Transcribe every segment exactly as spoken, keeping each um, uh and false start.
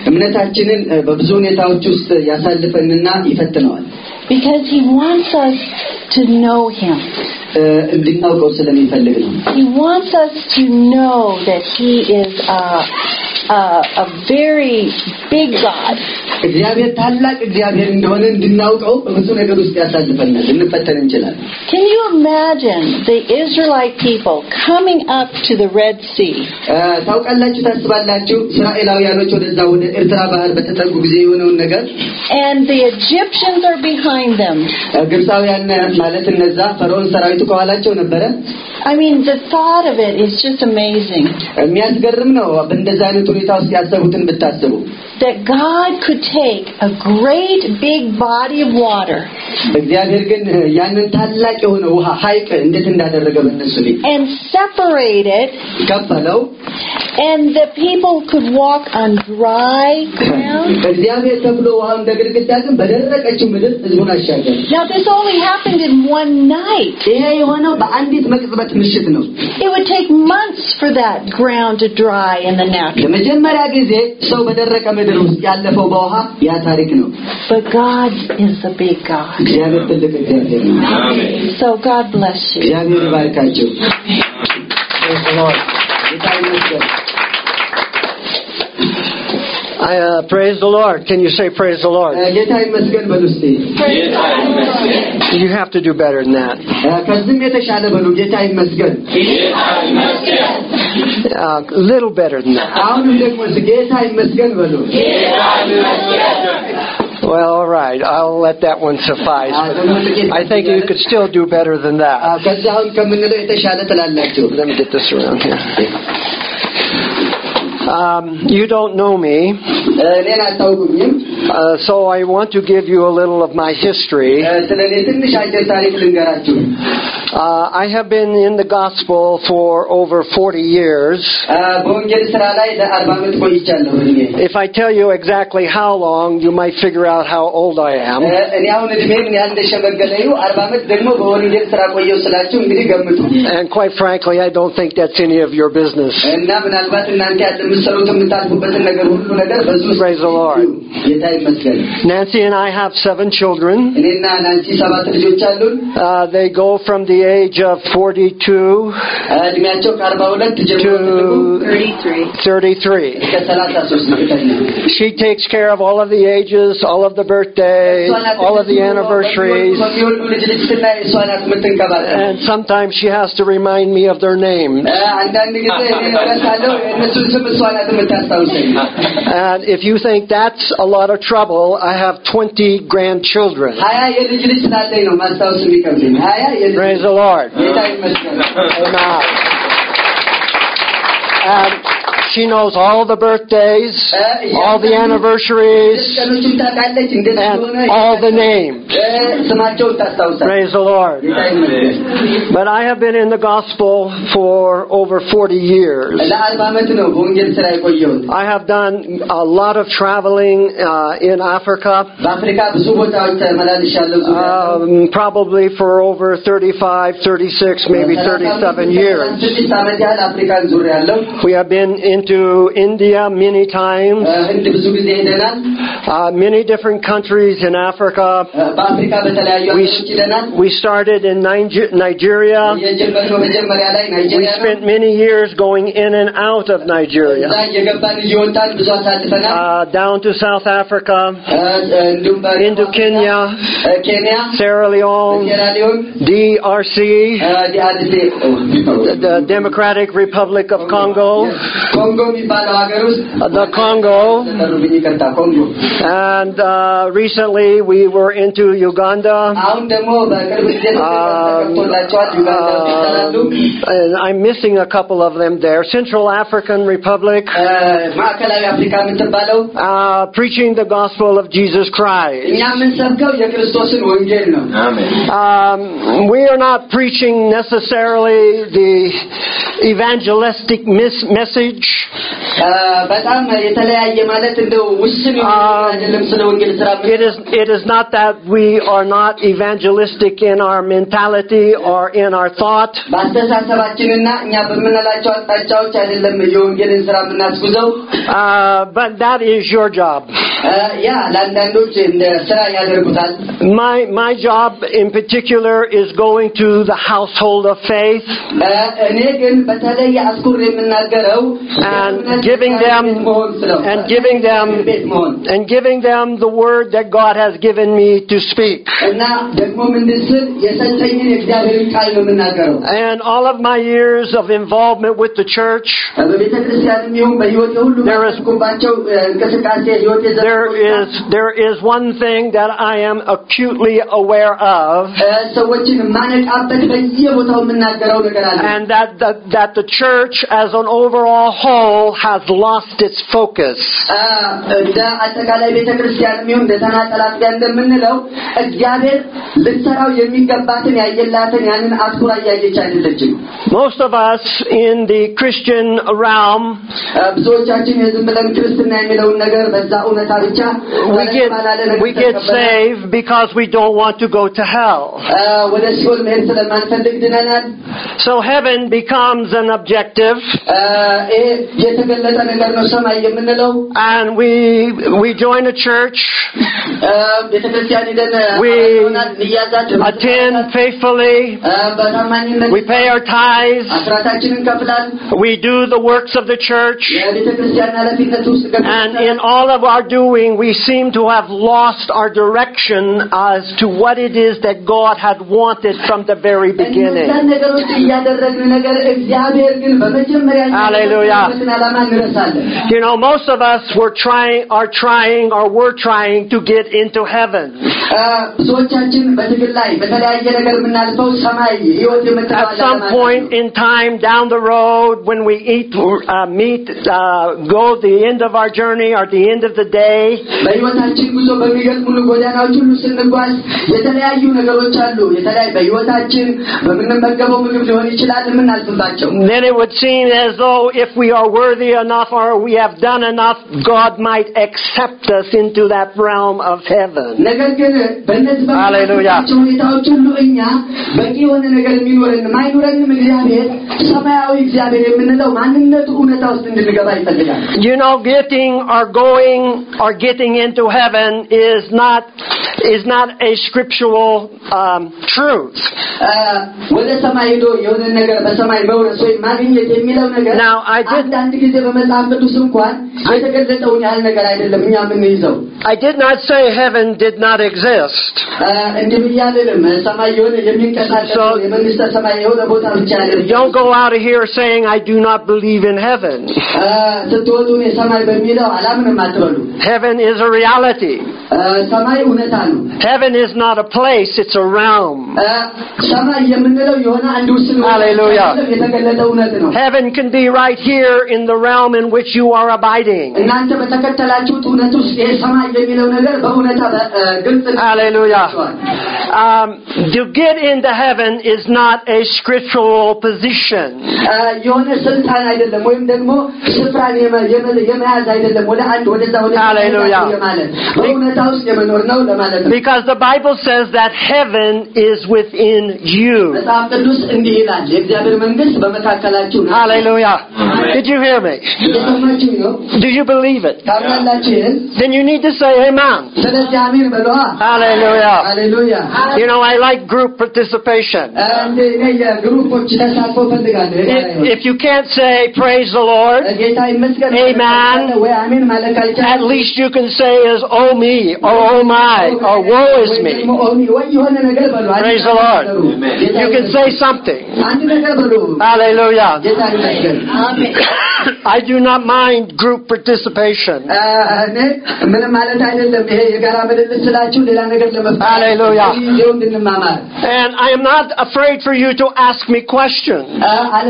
እምነታችንን በብዙ ሁኔታዎች ውስጥ ያሳልፈንና ይፈትነዋል because he wants us to know him እንድናውቀው ስለሚፈልግ ነው he wants us to know that he is a a, a very big God እግዚአብሔር ታላቅ እግዚአብሔር እንደሆነ እንድናውቀው በብዙ ነገር ውስጥ ያሳልፈናል እንፈተን እንችላለን Can you imagine the Israelite people coming up to the Red Sea ታውቃላችሁ ታስባላችሁ እስራኤላውያኖች ወደዛ ወደ ኤርትራ ባህር በተጠጉ ጊዜ የሆነውን ነገር and the Egyptians are behind them ግብፃውያን ማለት እነዛ ፈርዖን ሰራዊቱ ከኋላቸው ነበረ I mean the thought of it is just amazing የሚያስገርም ነው በእንደዛ አይነት ሁኔታ ውስጥ ያሰቡትን ብታስቡ that God could take a great big body of water እግዚአብሔር ግን ያንን ታላቅ የሆነ ውሃ ሐይቅ እንዴት እንዳደረገ በእነሱ ላይ and separate it ከፈለው and the people could walk on dry ground እግዚአብሔር ተብሎ ውሃው እንደግድግዳ ግን በደረቀችው ምድር ህዝቡን አሻገረ Now this only happened in one night ይሄ የሆነው በአንዲት መቅጽበት ምሽት ነው It would take months for that ground to dry in the natural ለመጀመሪያ ጊዜ ሰው በደረቀ ምድር ውስጥ ያለፈው በውሃ ያ ታሪክ ነው But God is the big God እግዚአብሔር ትልቅ እግዚአብሔር ነው Amen So God bless you እግዚአብሔር ይባርካችሁ Praise the Lord I uh, praise the Lord. Can you say praise the Lord? You have to do better than that. A uh, little better than that. Well, all right. I'll let that one suffice. I think you could still do better than that. Let me get this around here. Um, you don't know me, uh, so I want to give you a little of my history. Uh, I have been in the gospel for over forty years. If I tell you exactly how long, you might figure out how old I am. And quite frankly, I don't think that's any of your business. Praise the Lord. Nancy and I have seven children. Uh, they go from the age of forty-two to thirty-three. She takes care of all of the ages, all of the birthdays, all of the anniversaries. And sometimes she has to remind me of their names. And if you think that's a lot of trouble, I have twenty grandchildren. Praise the Lord. Amen. And she knows all the birthdays, all the anniversaries, and all the names. Praise the Lord. But I have been in the gospel for over forty years. I have done a lot of traveling uh, in Africa, um, probably for over thirty-five, thirty-six, maybe thirty-seven years. We have been into India many times, uh, many different countries in Africa. We, we started in Nigeria. We spent many years going in and out of Nigeria, uh, down to South Africa, into Kenya, Sierra Leone, D R C, the Democratic Republic of Congo, the Congo, and uh, recently we were into Uganda. Um, uh, and I'm missing a couple of them there. Central African Republic, uh, preaching the gospel of Jesus Christ. Um, we are not preaching necessarily the evangelistic mis- message. በጣም የተለያየ ማለት እንደው ውስን አይደለም ስለ ወንጌል ስራ It is it is not that we are not evangelistic in our mentality or in our thought. ባስተሳሰባችንና እኛ በመናላቸው አጣጫዎች አይደለም የወንጌልን ስራ የምናስጉዘው. Uh but that is your job. ያ ለአንዳንዶች እንደ ስራ ያደርጉታል. My my job in particular is going to the household of faith. እኔ ግን በተለይ አስኩር የምናገረው and giving them and giving them and giving them the word that God has given me to speak. And all of my years of involvement with the church, there is there is there is one thing that I am acutely aware of, and that that, that the church as an overall whole has lost its focus. Most of us in the Christian realm, we get, we get saved because we don't want to go to hell. So heaven becomes an objective. And we we join a church. We attend faithfully. We pay our tithes. We do the works of the church. And in all of our doing, we seem to have lost our direction as to what it is that God had wanted from the very beginning. Hallelujah. You know, most of us were trying, are trying, or were trying to get into heaven. At some point in time down the road, when we eat, uh, meet, uh, go the end of our journey or the end of the day, then it would seem as though if we are worthy enough or we have done enough, God might accept us into that realm of heaven. Hallelujah. You know, getting or going or getting into heaven is not is not a scriptural um, truth. Now, I did I did not say heaven did not exist. So, don't go out of here saying I do not believe in heaven. Heaven is a reality. Heaven is not a place, it's a realm. Hallelujah. Heaven can be right here in the realm in which you are abiding. Hallelujah. Um, to get into heaven is not a scriptural position. Hallelujah. Because the Bible says that heaven is within you. Hallelujah. Did you hear me? Do you believe it? Then you need to say amen. Hallelujah. You know, I like group participation. If, if you can't say praise the Lord, amen, at least you can say is oh me, or oh my, or woe is me. Praise the Lord. You can say something. Hallelujah. I do not mind group participation. Hallelujah. And I am not afraid for you to ask me questions.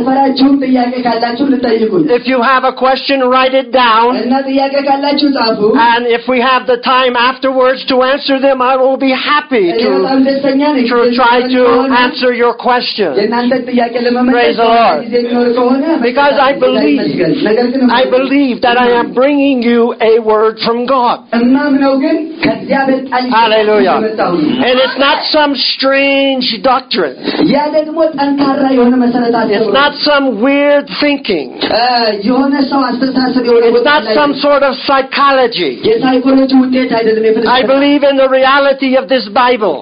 If you have a question, write it down. And if we have the time afterwards to answer them, I will be happy to, to try to answer your questions. Praise the Lord. Because I believe, I believe that I am bringing you a word from God. Hallelujah. And it's not some strange doctrine. It's not some weird thinking. It's not some sort of psychology. I believe in the reality of this Bible.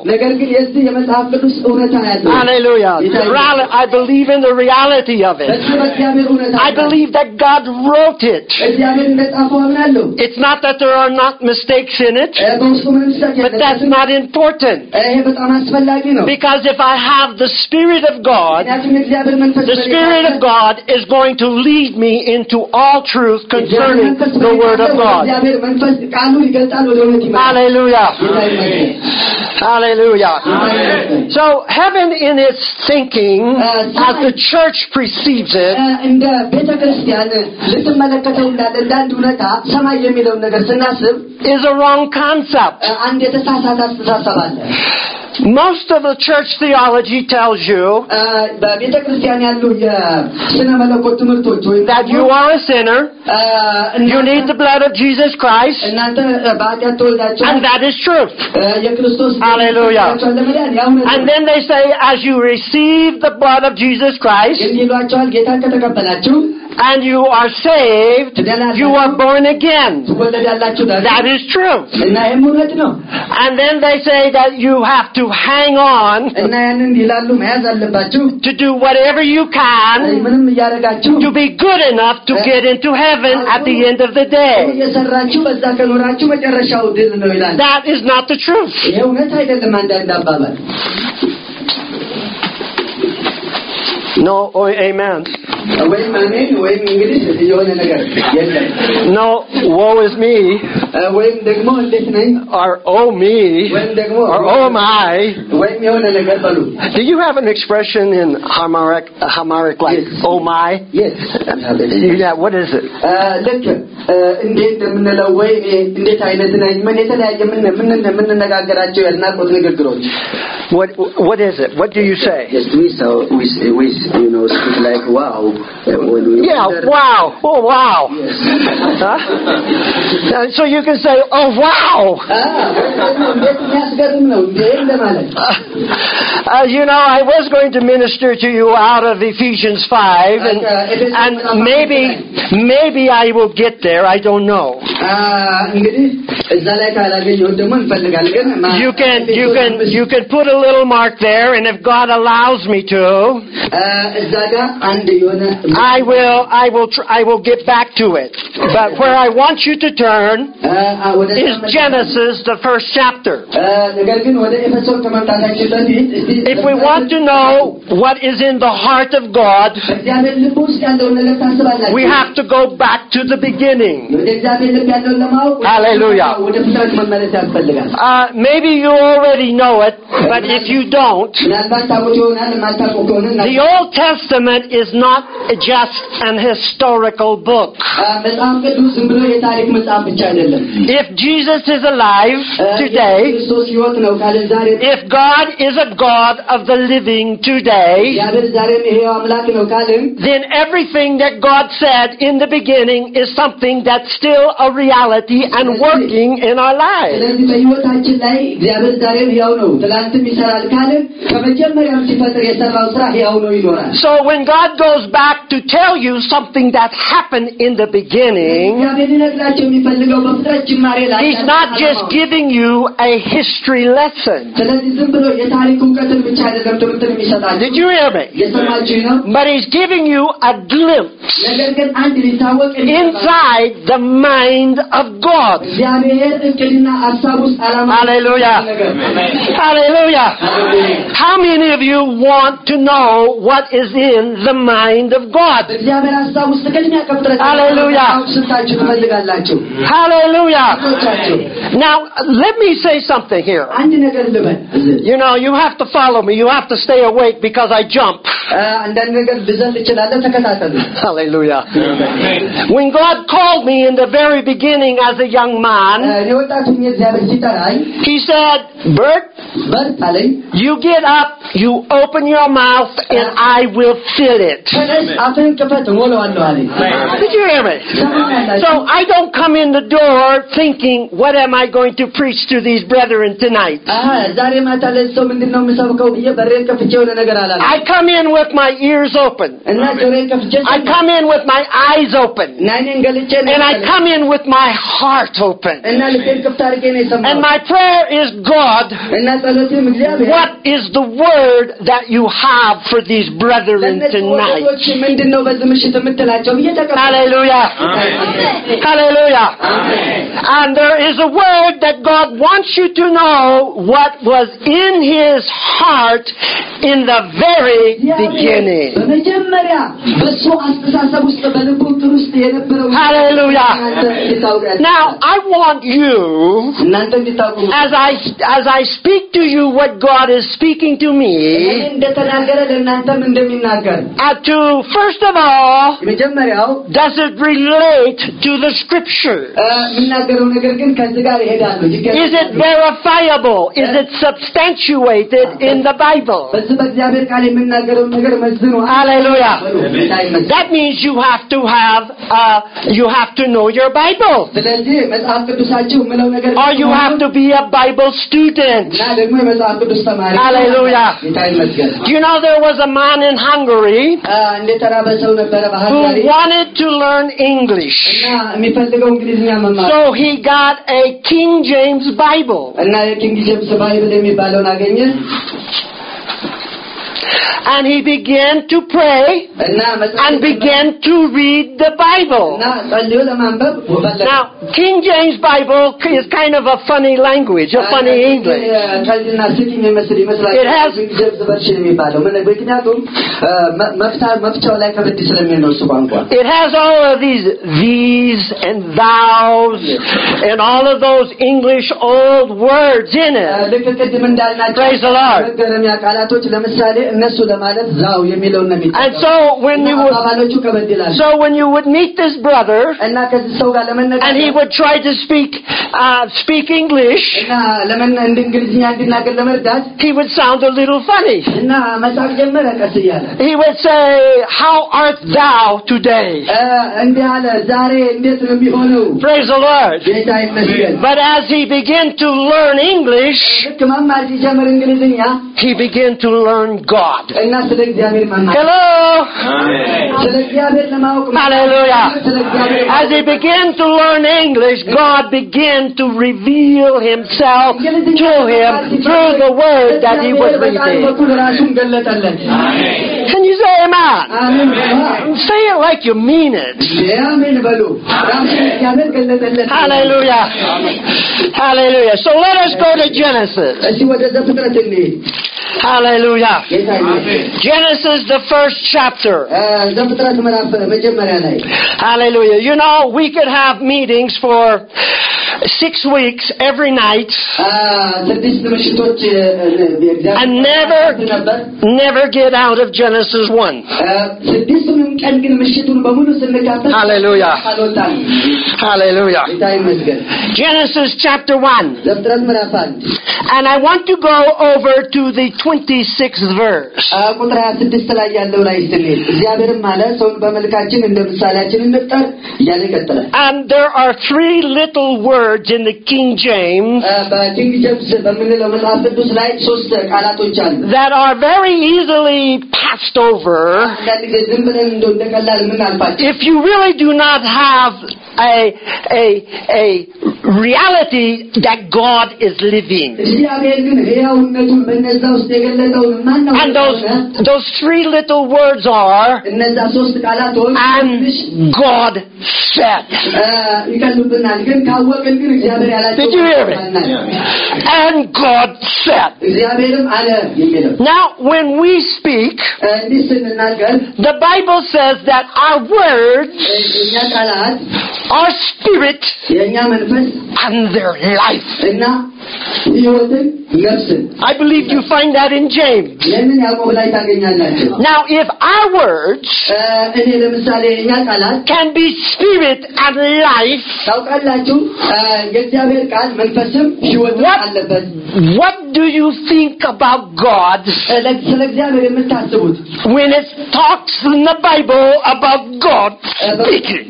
Hallelujah. I believe in the reality of it. I believe that God wrote it. It's not that there are not mistakes in it, but that's not important. Because if I have the Spirit of God, the Spirit of God is going to lead me into all truth concerning the Word of God. Hallelujah. Hallelujah. So heaven in its thinking, as the church perceives it, is a wrong concept. Most of the church theology tells you that you are a sinner, you need the blood of Jesus Christ, and that is truth. Hallelujah. And then they say, as you receive the blood of Jesus Christ, and you are saved, you are born again. That is true. And then they say that you have to hang on to do whatever you can to be good enough to get into heaven at the end of the day. That is not the truth. No, oh, amen. No, woe is me, or oh me, or oh my. Do you have an expression in Amharic, Amharic like yes. Oh my? Yes. Yeah, what is it? What What is it? What do you say? Yes, we so we we you know speak like wow. When we yeah, wonder. wow. Oh, wow. Yes. Huh? So you can say, oh, wow. Uh, uh, you know, I was going to minister to you out of Ephesians five, and, and maybe, maybe I will get there. I don't know. You can, you can, you can put a little mark there, and if God allows me to, I will, I will, tr- I will get back to it. But where I want you to turn is Genesis, the first chapter. If we want to know what is in the heart of God, we have to go back to the beginning. Hallelujah. Uh, maybe you already know it, but if you don't, the Old Testament is not just an historical book. If Jesus is alive today, if God is a God of the living today, then everything that God said in the beginning is something that's still a reality and working in our lives. So when God goes back to tell you something that happened in the beginning, He's not just giving you a history lesson. Did you hear me? But He's giving you a glimpse inside the mind of God. Hallelujah. Hallelujah. How many of you want to know what is in the mind of God? Hallelujah. Hallelujah. Now, let let me say something here. አንድ ነገር ልበል You know, you have to follow me. You have to stay awake because I jump. አንዳንድ ነገር ልዘል እችላለሁ ተከታተሉ Hallelujah. When God called me in the very beginning as a young man, እኔ ወጣት ሆኜ እግዚአብሔር ሲጠራኝ He said, Bert, በርት አለኝ you get up, you open your mouth, and I will fill it. ተነስ አፍህን ክፈት እሞላዋለሁ አለኝ Did you hear me? So I don't come in the door thinking, what am I going to preach to these brethren tonight? ዛሬ ማታ ለሰው ምንድነው የምሰብከው ብዬ በሬን ከፍቼ የሆነ ነገር አላለም I come in with my ears open. እና ጆሮዬን ከፍቼ I come in with my eyes open. እና እኔን ገልጬ And I come in with my heart open. እና ልቤን ክፍት አድርጌ ነው የሰማሁት And my prayer is, God, እና ጸሎቴም እግዚአብሔር what is the word that you have for these brethren tonight? ምንድነው በዚህ ምሽት የምትላቸው ብዬ ተቀበልኩ Hallelujah. Hallelujah. And there is a word that God wants you to know what was in His heart in the very beginning. በመጀመሪያ በሱ አስተሳሰብ ውስጥ በልቡ ውስጥ የነበረው Hallelujah. Now I want you, እናንተ እንድታውቁ as I as I speak to you what God is speaking to me, እንደተናገረ ለእናንተም እንደሚናገር uh, to first of all, መጀመሪያው does it relate to the scripture? የሚናገረው ነገር ግን ከዚህ ጋር ይሄዳል Is it verifiable? Is it substantiated in the Bible? በዚህ በእግዚአብሔር ቃል የሚናገረው ነገር መዝኖ Hallelujah. That means you have to have uh, you have to know your Bible. ስለዚህ መጽሐፍ ቅዱሳችሁ ምለው ነገር Or you have to be a Bible student. እና ደግሞ የመጽሐፍ ቅዱስ ተማሪ Hallelujah. You know, there was a man in Hungary እንደ ተራበ ሰው ነበረ who በሃንጋሪ wanted to learn English. እና የሚፈልገው እንግሊዝኛ መማር So he got a King James Bible. እና የኪንግ ጄምስ ባይብል የሚባለውን አገኘ And he began to pray and began to read the Bible. Now, King James Bible is kind of a funny language, a funny English. It has, it has all of these these and thous and all of those English old words in it. Praise the Lord. And so when you would, so when you would meet this brother and he would try to speak uh, speak English, he would sound a little funny. He would say, how art thou today? Praise the Lord. But as he began to learn English, he began to learn God. Hello. Hallelujah. As he began to learn English, God began to reveal Himself to him through the word that he was reading. Can you say amen? Say it like you mean it. Hallelujah. Hallelujah. So let us go to Genesis. Hallelujah. Genesis, the first chapter. Hallelujah. You know, we could have meetings for six weeks every night and never, never get out of Genesis one. Hallelujah. Hallelujah. Genesis chapter one. And I want to go over to the twenty-sixth verse. And there are three little words in the King James that are very easily passed over if you really do not have a a a reality that God is living. And those those three little words are, and God said. Did you hear me? And God said. Now, when we speak, the Bible says that our words are spirit and their life. I believe you find that in James. Now, if our words can be spirit and life, what, what do you think about God when it talks in the Bible about God speaking?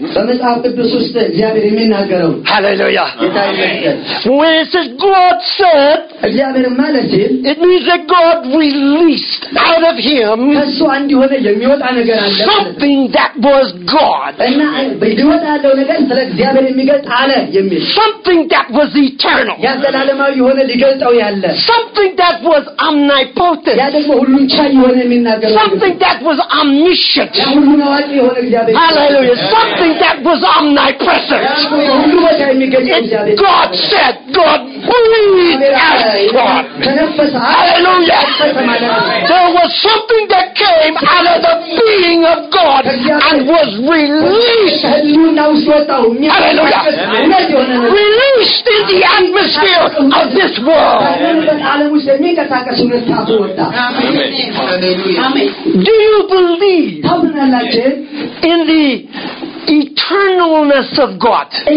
Hallelujah. When it says God said, it means that God released out of him something that was God. Something that was eternal. Something that was omnipotent. Something that was omniscient. Hallelujah. Something that was omnipresent. It, God said, God breathed out God. Hallelujah. There was something that came out of the being of God and was released. Hallelujah. Released in the atmosphere of this world. Do you believe in the eternalness of God? Do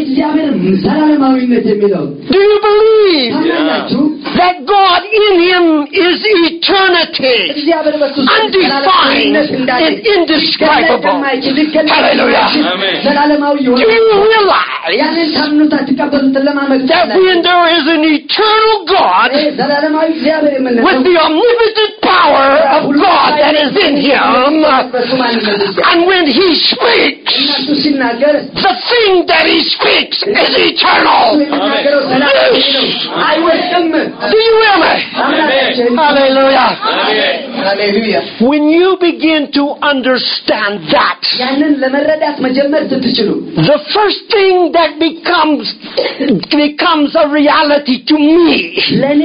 you believe that God in him is eternity, undefined and indescribable? Hallelujah. Do you realize that when there is an eternal God with the omnipotent power of God that is in him, and when he speaks, the thing that he speaks is eternal. Do you hear me? Hallelujah. Hallelujah. When you begin to understand that, the first thing that becomes becomes a reality to me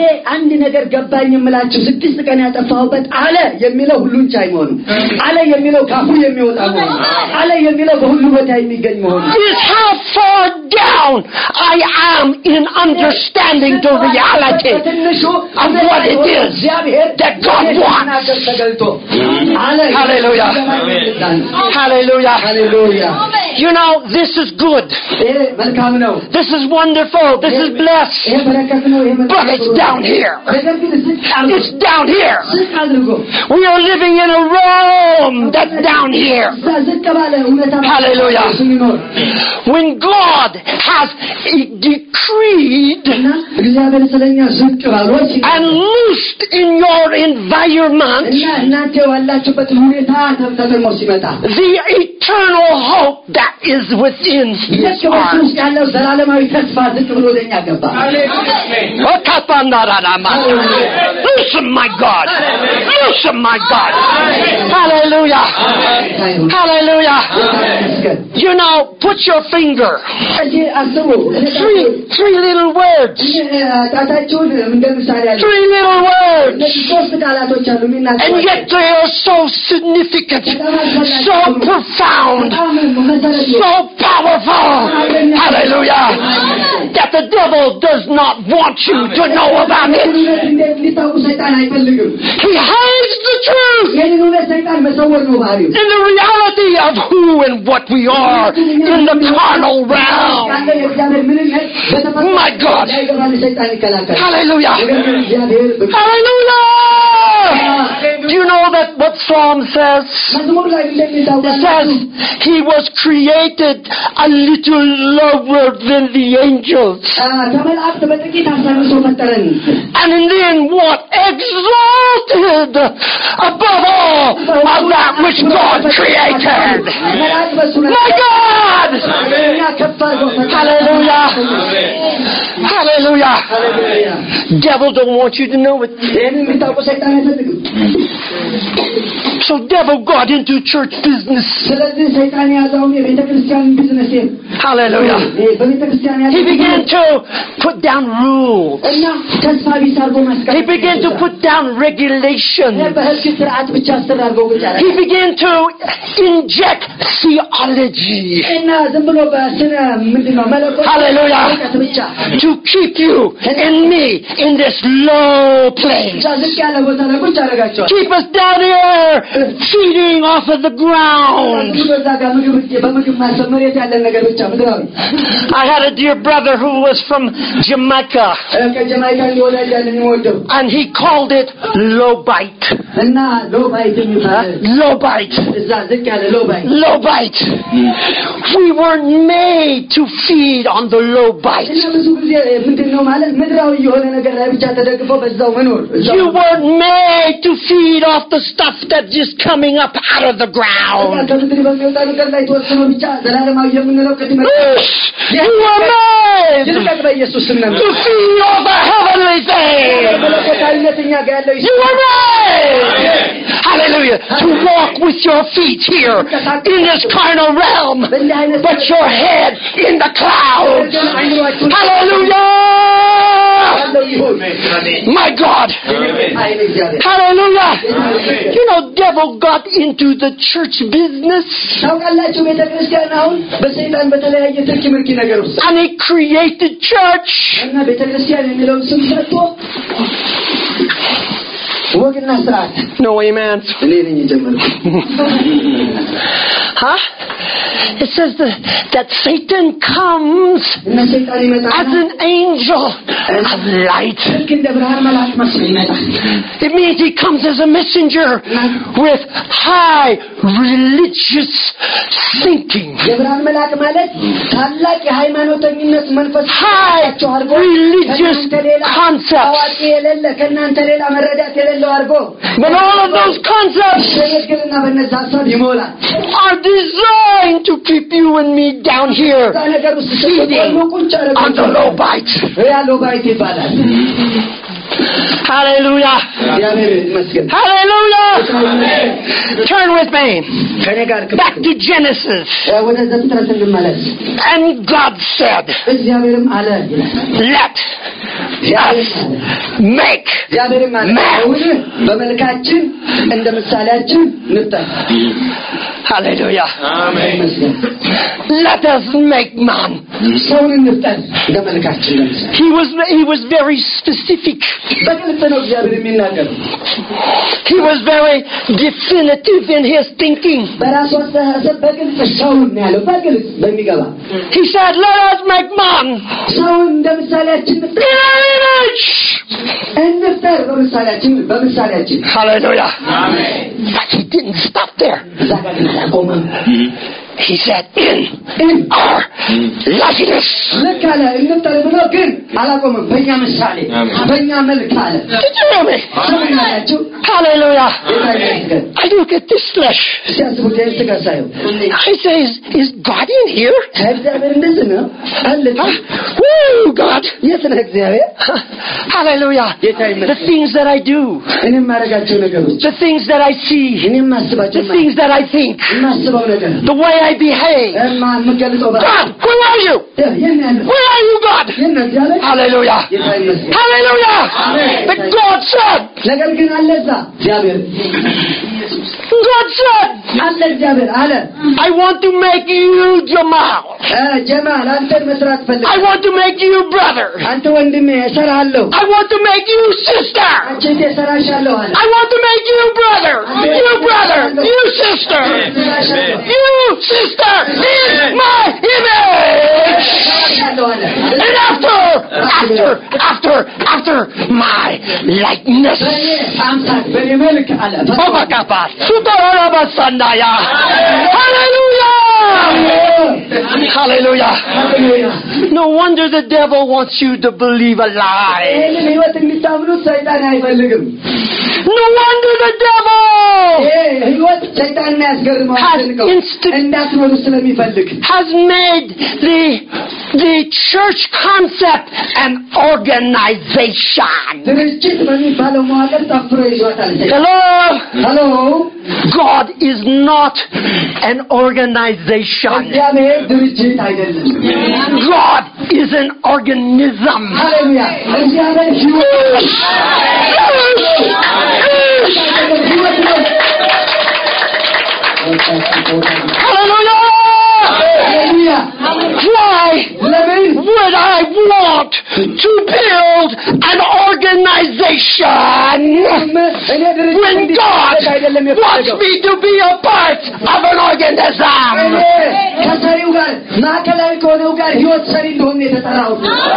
is how far down I am in understanding the reality of what it is that God wants. Hallelujah. Hallelujah. Hallelujah. You know, this is good. This is wonderful. This is blessed. But it's down here. It's down here. We are living in a Rome that's down here. Hallelujah. When God has decreed and loosed in your environment the eternal hope that is within his heart. Loosen, my God. Loosen, my God. Hallelujah. Hallelujah. You know, put your finger. Three, three little words. Three little words. And yet they are so significant, so profound, so powerful. Hallelujah. That the devil does not want you to know about it. He hides the truth in the reality of who and what we are in the carnal realm. My God. Hallelujah. Hallelujah. Do you know that what Psalm says? It says he was created a little lower than the angels. And then what? Exalted above all of that which God created. My God! Hallelujah! Hallelujah! Devil don't want you to know it. So devil got into church business. Hallelujah. He began to put down rules. He began to put down regulations. He began to inject theology. Hallelujah. To keep you and me in this low place. Keep us down here, feeding off of the ground. I had a dear brother who was from Jamaica, and he called it low bite. Huh? Low bite. Low bite. We weren't made to feed on the low bite. You weren't made to feed off the stuff that's just coming up out of the ground. You were made to feed off the heavenly things. You were made, hallelujah, to walk with your feet here in this carnal realm, but your head in the clouds. Hallelujah! My God! Hallelujah! You know, devil got into the church business, and he created church. No amen. Huh? It says that, that Satan comes as an angel of light. It means he comes as a messenger with high religious thinking. High religious concepts. But all of those concepts are designed to keep you and me down here, feeding on the low bite. Hallelujah. Hallelujah. Turn with me back to Genesis. And God said, let us make man. Hallelujah. Amen. Let us make man. He was he was very specific. He was very definitive in his thinking. He said, let us make man in our image. Hallelujah. Amen. But he didn't stop there. He said, in, in our likeness. Did you hear me? Hallelujah. I look at this flesh. I say, is, is God in here? Huh? Woo, God. Hallelujah. The things that I do. The things that I see. The things that I think. The way I behave. God, where are you? Where are you, God? Hallelujah. Hallelujah. But God said, God said, I want to make you Jamal. I want to make you brother. I want to make you sister. I want to make you brother. You brother. You sister. You sister in my image. And after, after, after, after my likeness. Hallelujah! Hallelujah! No wonder the devil wants you to believe a lie. No wonder the devil has, insti- has made the, the church concept an organization. Hello? Hello? God is not an organization. God is an organism. Hallelujah! ሃሌሉያ Why ለምን would I want to build an organization when God wants me to be a part of an organism? ከሰሪው ጋር ማዕከላዊ ከሆነው ጋር ህይወት ሰሪ እንደሆነ የተጠራው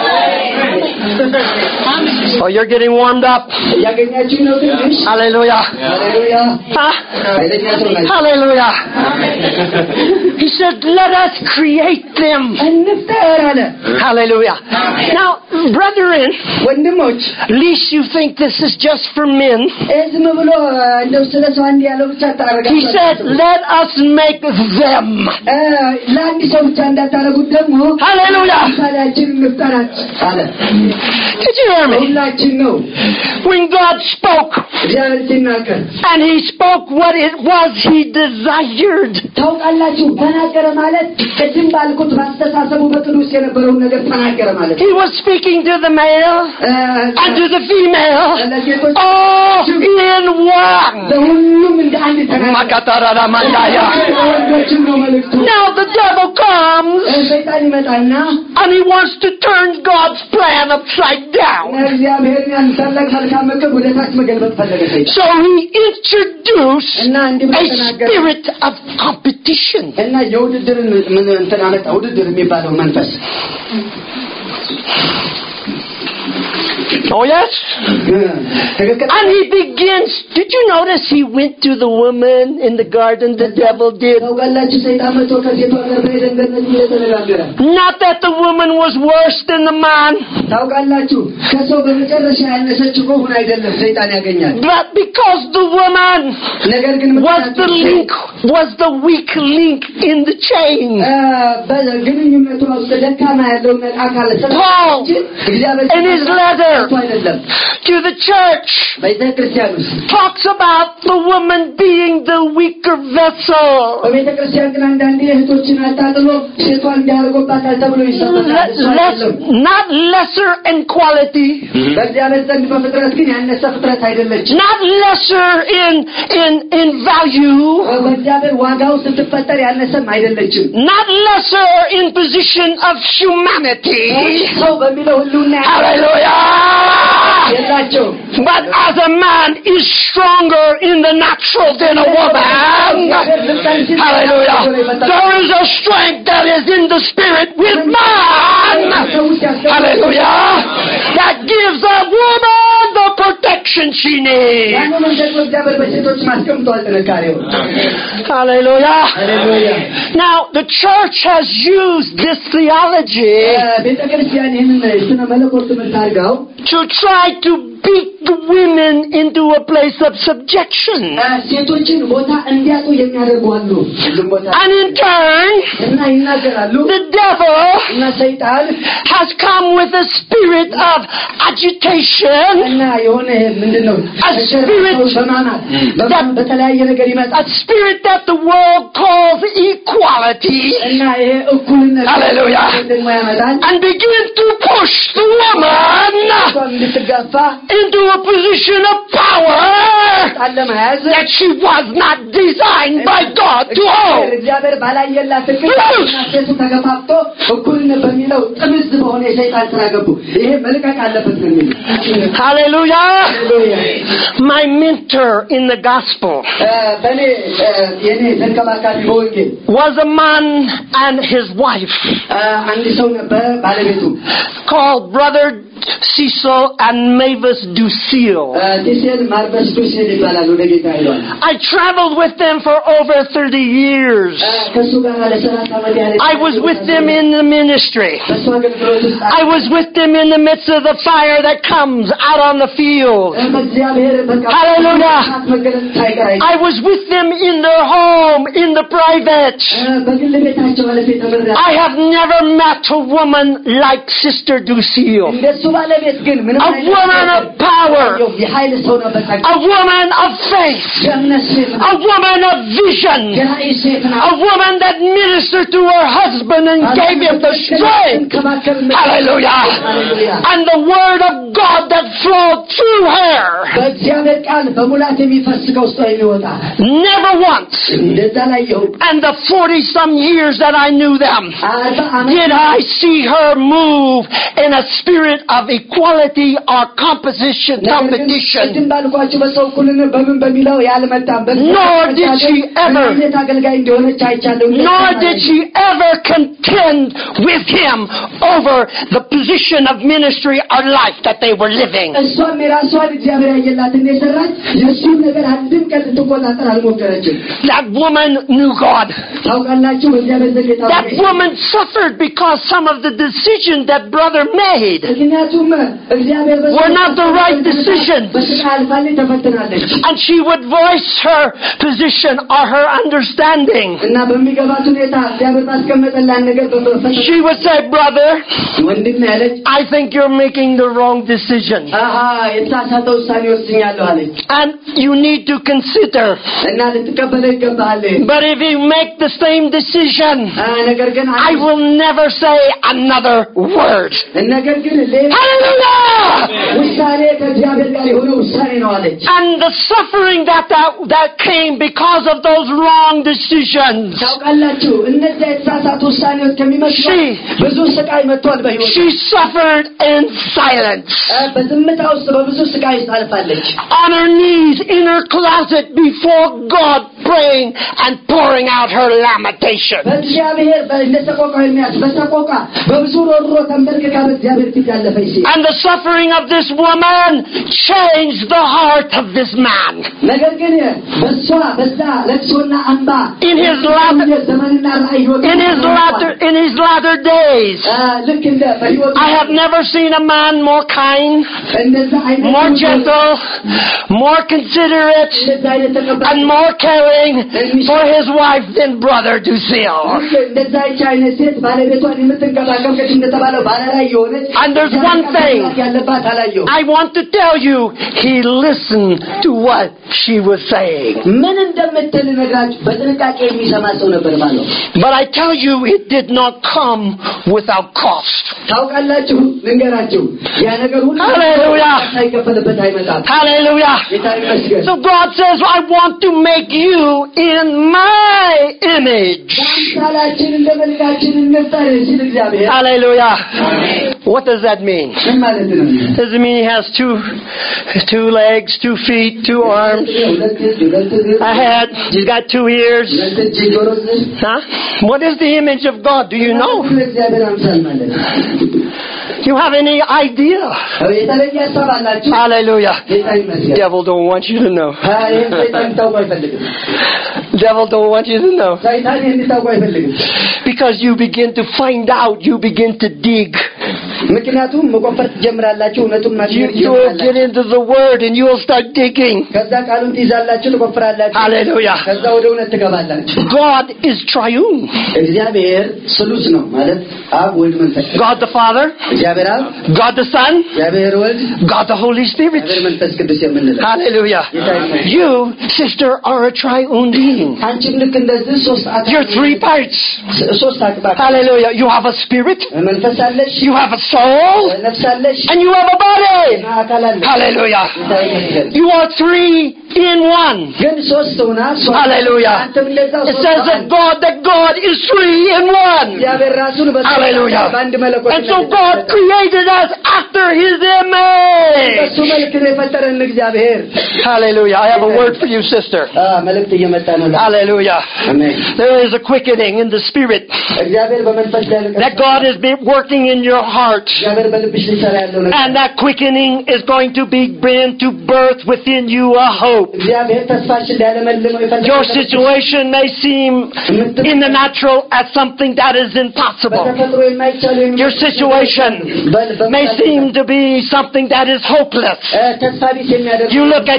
Oh, you're getting warmed up. ያገኛችሁ ነው ትንሽ Hallelujah. ሃሌሉያ Hallelujah. He said, let us create them. እንፍጠር አለ Hallelujah. Now, brethren, ወንድሞች least you think this is just for men. እዝም ብሎ እንደው ስለሰው አንድ ያለው ብቻ ታረጋግጡ He said, let us make them. ለአንድ ሰው ብቻ እንዳታረጉት ደግሞ Hallelujah. ታላችን እንፍጠራች አለ Did you hear me? ሁላችን ነው When God spoke, እግዚአብሔር ሲናገር and He spoke what it was He desired. ታውቃላችሁ ተናገረ ማለት ቅድም ባልኩት ማስተሳሰቡ በቅዱስ የነበረውን ነገር ተናገረ ማለት He was speaking to the male and to the female all in one. ለሁሉም እንደ አንድ ተናገረ ወንዶችም ነው መልእክቱ Now the devil comes ሰይጣን ይመጣና and he wants to turn God's plan upside down. እግዚአብሔርን ያንተለቅ መልካም ምክር ወደ ታች መገልበጥ ፈለገ ሰይጣን So he introduced እና እንዲህ a spirit of competition. እና የውድድርን ምን እንትን አመጣ ውድድር የሚባለው መንፈስ Oh yes? And he begins, did you notice he went to the woman in the garden, the devil did? Not that the woman was worse than the man. But because the woman was the link, was the weak link in the chain. Paul, in his letter to the church, talks about the woman being the weaker vessel. Less, not lesser in quality, not lesser in in in value, not lesser in position of humanity. Hallelujah. But as a man is stronger in the natural than a woman, hallelujah, there is a strength that is in the spirit with man, hallelujah, that gives a woman the protection she needs. Hallelujah. Now the church has used this theology to try to beat the women into a place of subjection. And in turn, the devil has come with a spirit of agitation, a spirit that, a spirit that the world calls equality. Hallelujah. And begin to push the woman into a position of power that she was not designed by God to hold. Hallelujah. My mentor in the gospel was a man and his wife called Brother Cecil and Mavis Ducille. I traveled with them for over thirty years. I was with them in the ministry. I was with them in the midst of the fire that comes out on the field. Hallelujah. I was with them in their home, in the private. I have never met a woman like Sister Ducille. A woman of power. A woman woman of faith, a woman of vision, a woman that ministered to her husband and gave him the strength. Hallelujah. And the word of God that flowed through her. Never once, and the forty-some years that I knew them, did I see her move in a spirit of equality or composition, competition. Nor did she ever, nor did she ever contend with him over the position of ministry or life that they were living. That woman knew God. That woman suffered because some of the decisions that brother made were not the right decisions. And she would voice her position or her understanding. She would say, brother, I think you're making the wrong decision. And you need to consider. But if you make the same decision, I will never say another word. Hallelujah! And the suffering that, that that came because of those wrong decisions. She, she suffered in silence. On her knees in her closet before God, praying and pouring out her lamentation. And the suffering of this woman changed the heart of this man. In his latter, in his latter, in his latter days, I have never seen a man more kind, more gentle, more considerate, and more caring for his wife than Brother Ducille. And there's one thing I want to tell you, he listened to what she was saying. But I tell you, it did not come without cost. Hallelujah. Hallelujah. So God says, I want to make you in my image. Hallelujah. What does that mean? Does it mean he has two two legs, two feet, two arms, a head, he's got two ears? Huh? What is the image of God? Do you know? You have any idea? Hallelujah. Devil don't want you to know. Devil don't want you to know. Because you begin to find out, you begin to dig. You, you will get into the Word and you will start digging. Hallelujah. God is triune. God the Father, God the Son, God the Holy Spirit. Hallelujah. You, sister, are a triune being. You're three parts. Hallelujah. You have a spirit, you have a soul, and you have a body. Hallelujah. You are three in one. Hallelujah. It says that God, that God is three in one. Hallelujah. And so God created us after His image. Hallelujah. I have a word for you, sister. Hallelujah. There is a quickening in the spirit that God has been working in your heart. And that quickening is going to be bring to birth within you a hope. Your situation may seem in the natural as something that is impossible. Your situation may seem to be something that is hopeless. You look at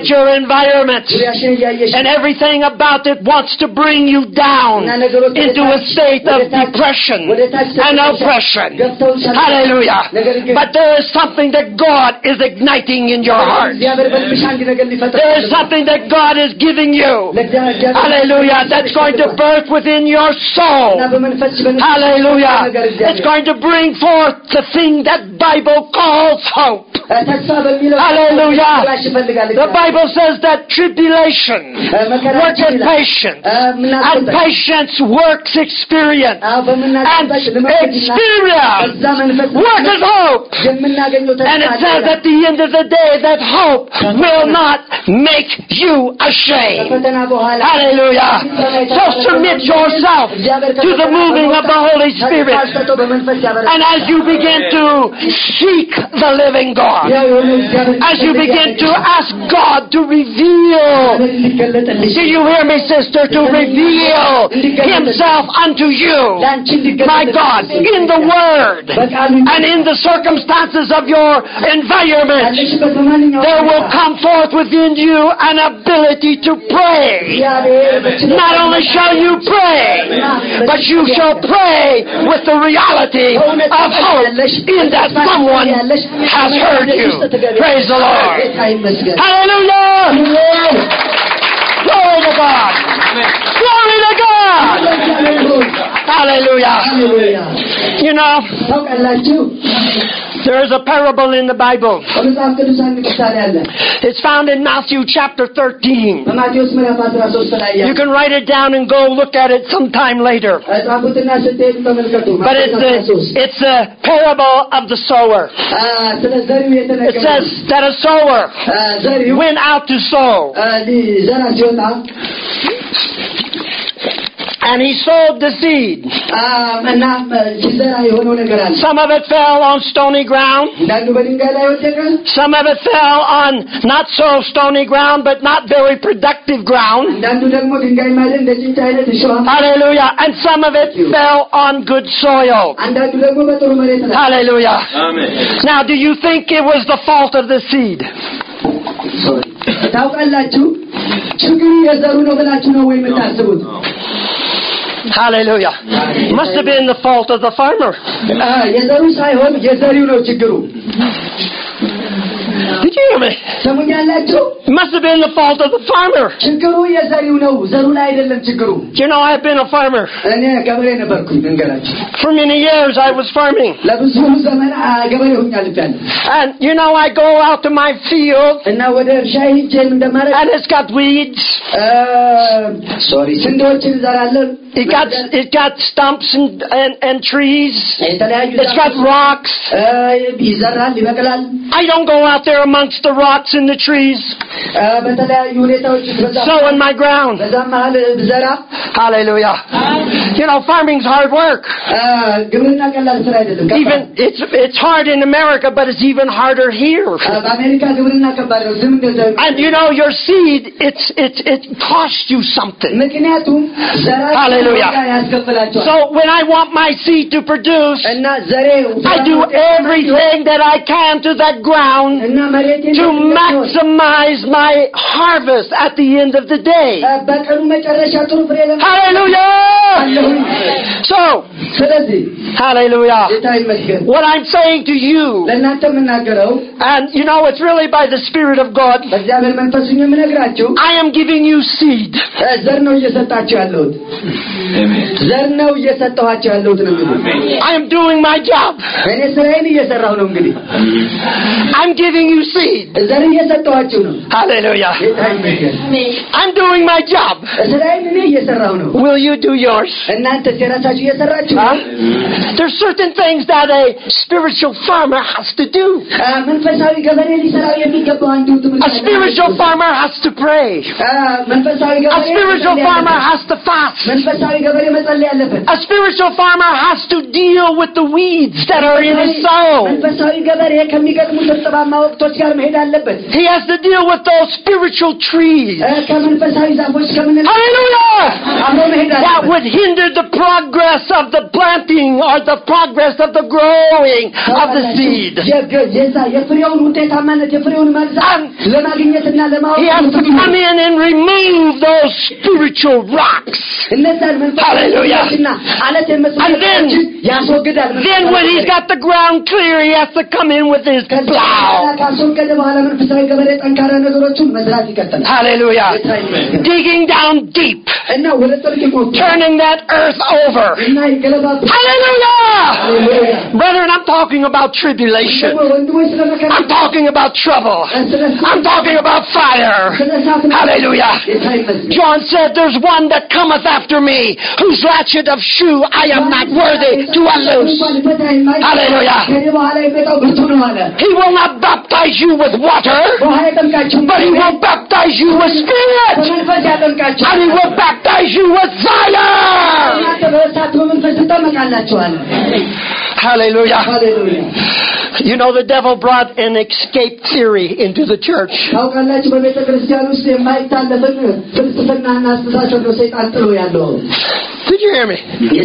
at your environment, and everything about it wants to bring you down into a state of depression and oppression. Hallelujah. But there is something that God is igniting in your heart. There is something that God is giving you. Hallelujah. That's going to birth within your soul. Hallelujah. It's going to bring forth the thing that Bible calls hope. Hallelujah. The Bible says that tribulation worketh patience, and patience works experience, and experience worketh hope. And it says at the end of the day that hope will not make you ashamed. Hallelujah. So submit yourself to the moving of the Holy Spirit. And as you begin to seek the living God, as you begin to ask God to reveal, do you hear me, sister, to reveal Himself unto you, my God, in the Word and in the circumstances of your environment, there will come forth within you an ability to pray. Not only shall you pray, but you shall pray with the reality of hope in that someone has heard you. Praise the Lord. Hallelujah. Glory to God. Glory to God. Hallelujah. You know, there is a parable in the Bible. It's found in Matthew chapter thirteen. You can write it down and go look at it sometime later. But it's a, it's a parable of the sower. It says that a sower went out to sow. And he sowed the seed. Some of it fell on stony ground. Some of it fell on not so stony ground, but not very productive ground. Hallelujah. And some of it fell on good soil. Hallelujah. Amen. Now, do you think it was the fault of the seed? Hallelujah. Must have been the fault of the farmer. Did you hear me? It must have been the fault of the farmer. You know, I've been a farmer. For many years I was farming. And you know, I go out to my field and it's got weeds. Sorry. It got it got stumps and, and, and trees. It's got rocks. I don't go out there amongst the rocks and the trees. Sow in my ground. Hallelujah. You know, farming's hard work. Even it's it's hard in America, but it's even harder here. And you know, your seed, it's it's it costs you something. Hallelujah. So when I want my seed to produce, I do everything that I can to that ground to maximize my harvest at the end of the day. Hallelujah! So, hallelujah. What I'm saying to you, and you know, it's really by the Spirit of God, I am giving you seed. I am doing my job. I'm giving you seed. Hallelujah. I'm doing my job. Will you do yours? Huh? There's certain things that a spiritual farmer has to do. A spiritual farmer has to pray. A spiritual farmer has to fast. A spiritual farmer has to deal with the weeds that are in his soul. መሄድ አለበት he has to deal with those spiritual trees ከመንፈሳዊ ዛፎች ከምን hallelujah አብሮ መሄድ አለበት that would hinder the progress of the planting or the progress of the growing of the seed የዛ የፍሬውን ውጤታማነት የፍሬውን መብዛት ለማግኘትና ለማወቅ he has to come in and remove those spiritual rocks hallelujah and then then when he's got the ground clear he has to come in with his plow hallelujah digging down deep turning that earth over hallelujah brethren I'm talking about tribulation I'm talking about trouble I'm talking about fire hallelujah John said there's one that cometh after me whose latchet of shoe I am not worthy to unloose hallelujah he will not baptize you with water but he will baptize you with spirit and he will baptize you with fire hallelujah you know the devil brought an escape theory into the church did you hear me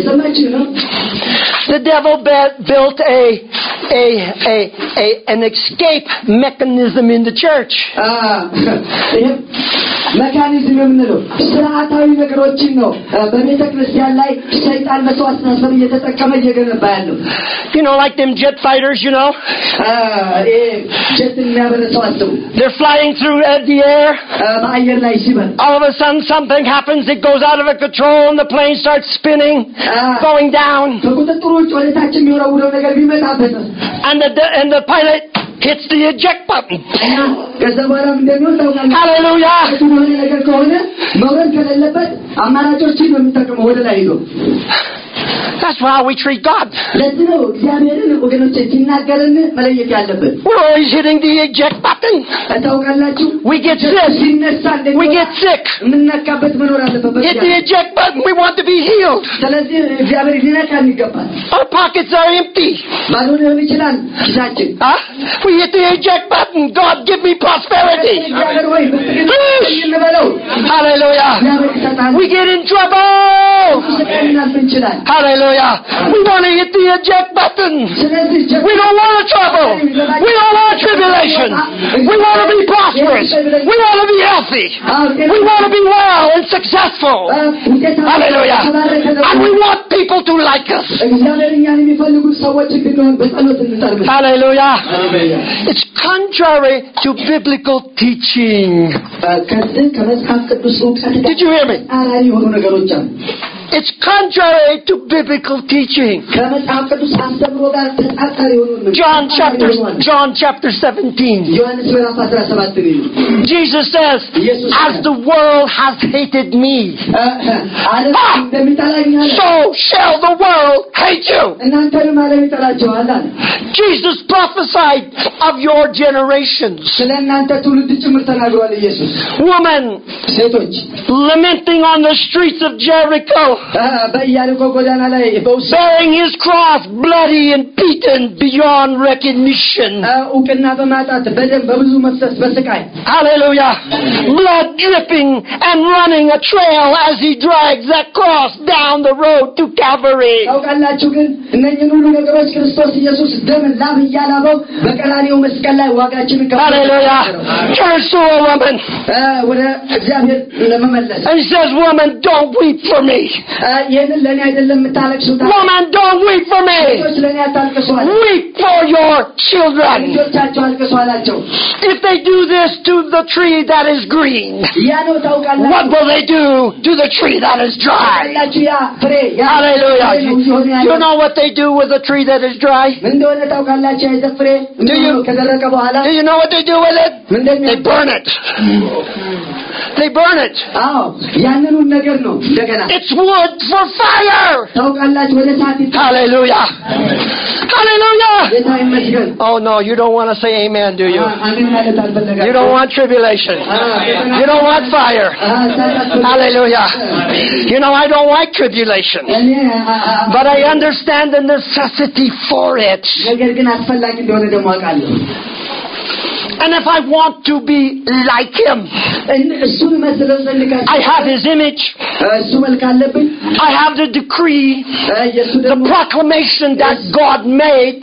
the devil built a a a a an escape mechanism in the church mechanism የምንለው ስርዓታዊ ነገሮችን ነው በቤተ ክርስቲያን ላይ ሰይጣን በተዋስናሰብ እየተጠቀመ እየገነባ ያለው you know like them jet fighters you know jet የሚያበረሰው አስቡ they're flying through the air በአየር ላይ ሲበር all of a sudden something happens it goes out of control and the plane starts spinning going down ከቁጥጥሩ ውጭ ወደ ታች የሚወረውረው ነገር ቢመጣበት and the and the pilot hits the eject button hallelujah that's how we treat God we're always hitting the eject button we get sick we get sick hit the eject button we want to be healed our pockets are empty huh? we hit the eject button God give me prosperity hallelujah we get in trouble hallelujah we want to hit the eject button we don't want trouble we don't want tribulation we want to be prosperous we want to be healthy we want to be well and successful hallelujah and we want people to like us hallelujah it's contrary to biblical teaching did you hear me it's contrary to biblical teaching John chapter John chapter seventeen Jesus says as the world has hated me so shall the world hate you Jesus prophesied of your generations woman lamenting on the streets of Jericho bearing his cross bloody and beaten beyond recognition hallelujah blood dripping and running a trail as he drags that cross down the road to Calvary hallelujah turns to a woman and he says woman don't weep for me woman don't weep for me weep for your children if they do this to the tree that is green what will they do to the tree that is dry hallelujah you, you know what they do with a tree that is dry do you, do you know what they do with it they burn it they burn it it's wood for fire hallelujah hallelujah oh no you don't want to say amen do you you don't want tribulation you don't want fire hallelujah you know I don't like tribulation but I understand the necessity for it And if I want to be like him, I have his image. I have the decree, the proclamation that God made.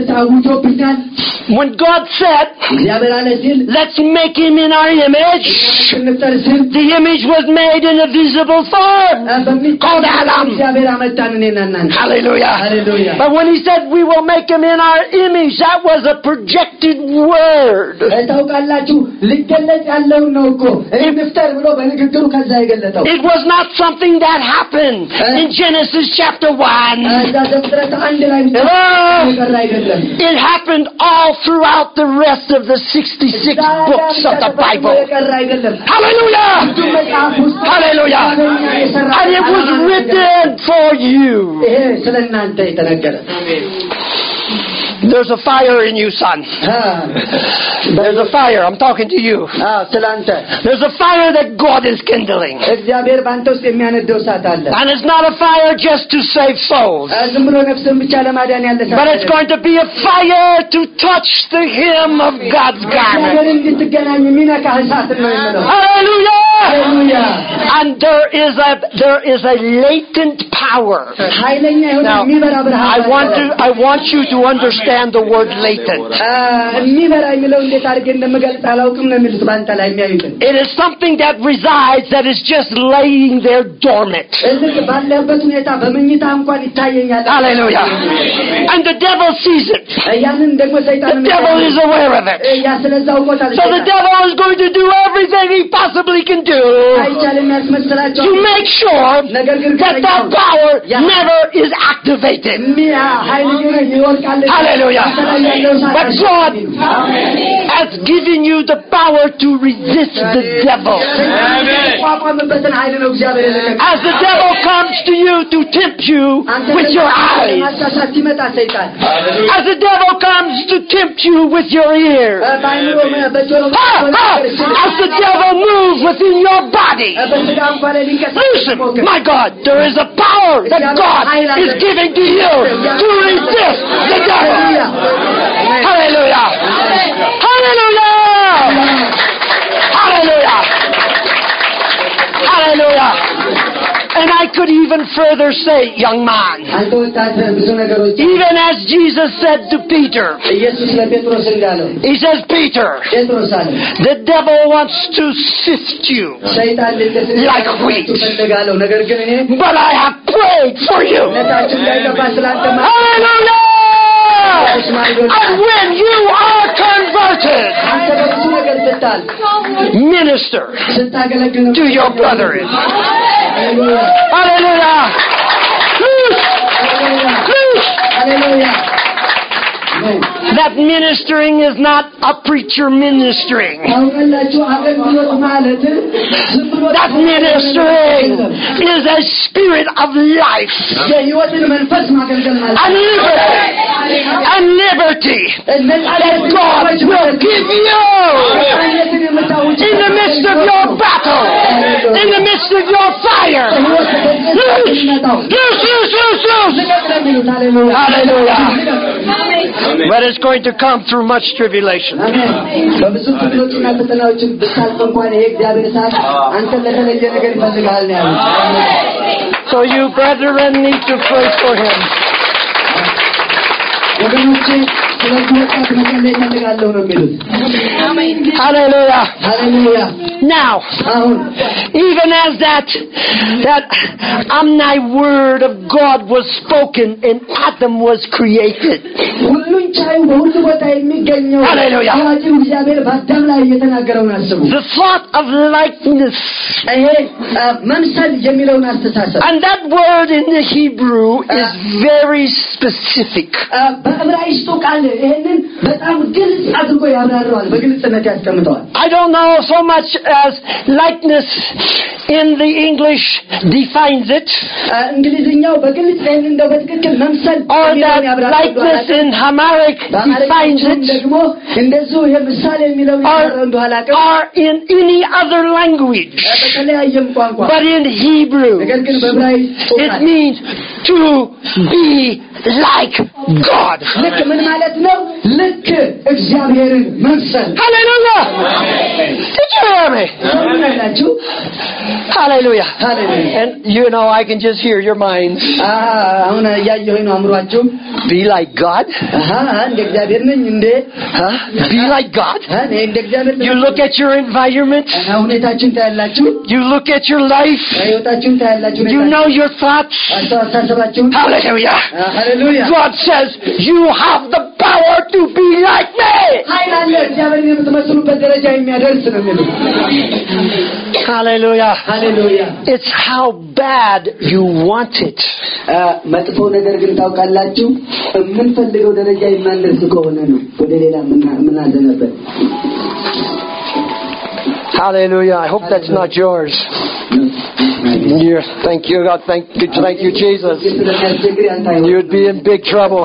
When God said, let's make him in our image, the image was made in a visible form called Adam. Hallelujah. Hallelujah. But when he said we will make him in our image, that was a projected word. It was not something that happened in Genesis chapter one. It happened all throughout the rest of the sixty-six books of the Bible. Hallelujah! Hallelujah! And it was written for you. There's a fire in you, son. There's a fire. I'm talking to you. There's a fire that God is kindling. And it's not a fire just to save souls. But it's going to be a fire to touch the hem of God's garment. Hallelujah! And there is a there is a latent power. Now, I want to I want you to understand the word latent. It is something that resides, that is just laying there dormant. Hallelujah. And the devil sees it. The devil is aware of it. So the devil is going to do everything he possibly can do to make sure that that power never is activated. Hallelujah. But God has given you the power to resist the devil. As the devil comes to you to tempt you with your eyes, as the devil comes to tempt you with your ears, ah, ah, as the devil moves within your body, listen, my God, there is a power that God is giving to you to resist the devil. Hallelujah! Hallelujah! Hallelujah! Hallelujah! And I could even further say, young man, even as Jesus said to Peter, he says, Peter, the devil wants to sift you like wheat, but I have prayed for you. Hallelujah! And when you are converted, minister to your brethren. Hallelujah! Hallelujah! That ministering is not a preacher ministering. That ministering is a spirit of life and liberty and liberty that God will give you in the midst of your battle, in the midst of your fire. Loose, loose, loose, loose, loose. Hallelujah. But it's going to come through much tribulation. So you brethren need to pray for him. Hallelujah. Hallelujah. Now, even as that that omni word of God was spoken and Adam was created. Hallelujah. The thought of likeness. And that word in the Hebrew is very specific. I don't know so much as likeness in the English defines it, or that likeness in Amharic defines it, or, or in any other language. But in Hebrew, it means to be like God. ማለት ነው ልክ እግዚአብሔርን መምሰል Hallelujah. Did you hear me? Hallelujah. Hallelujah. And you know, I can just hear your minds. አሁን ያየሁኝ ነው አምሯችሁ Be like God? አሃ እንደ እግዚአብሔር ነኝ እንዴ Huh? Be like God? እኔ እንደ እግዚአብሔር ነኝ You look at your environment. ሁኔታችሁን ታያላችሁ You look at your life. ህይወታችሁን ታያላችሁ You know your thoughts. አስተሳሰባችሁን Hallelujah. Hallelujah. God says you have the power to be like me. ኃይል አለ እግዚአብሔርን የምትመስሉበት ደረጃ የሚያደርስ ነው የሚለው Hallelujah. Hallelujah. It's how bad you want it. መጥፎ ነገር ግን ታውቃላችሁ የምንፈልገው ደረጃ የማንደርስ ከሆነ ነው ወደ ሌላ ምናዘነበት Hallelujah. I hope that's not yours. Yes, thank you, God. Thank you, thank you, Jesus. You'd be in big trouble.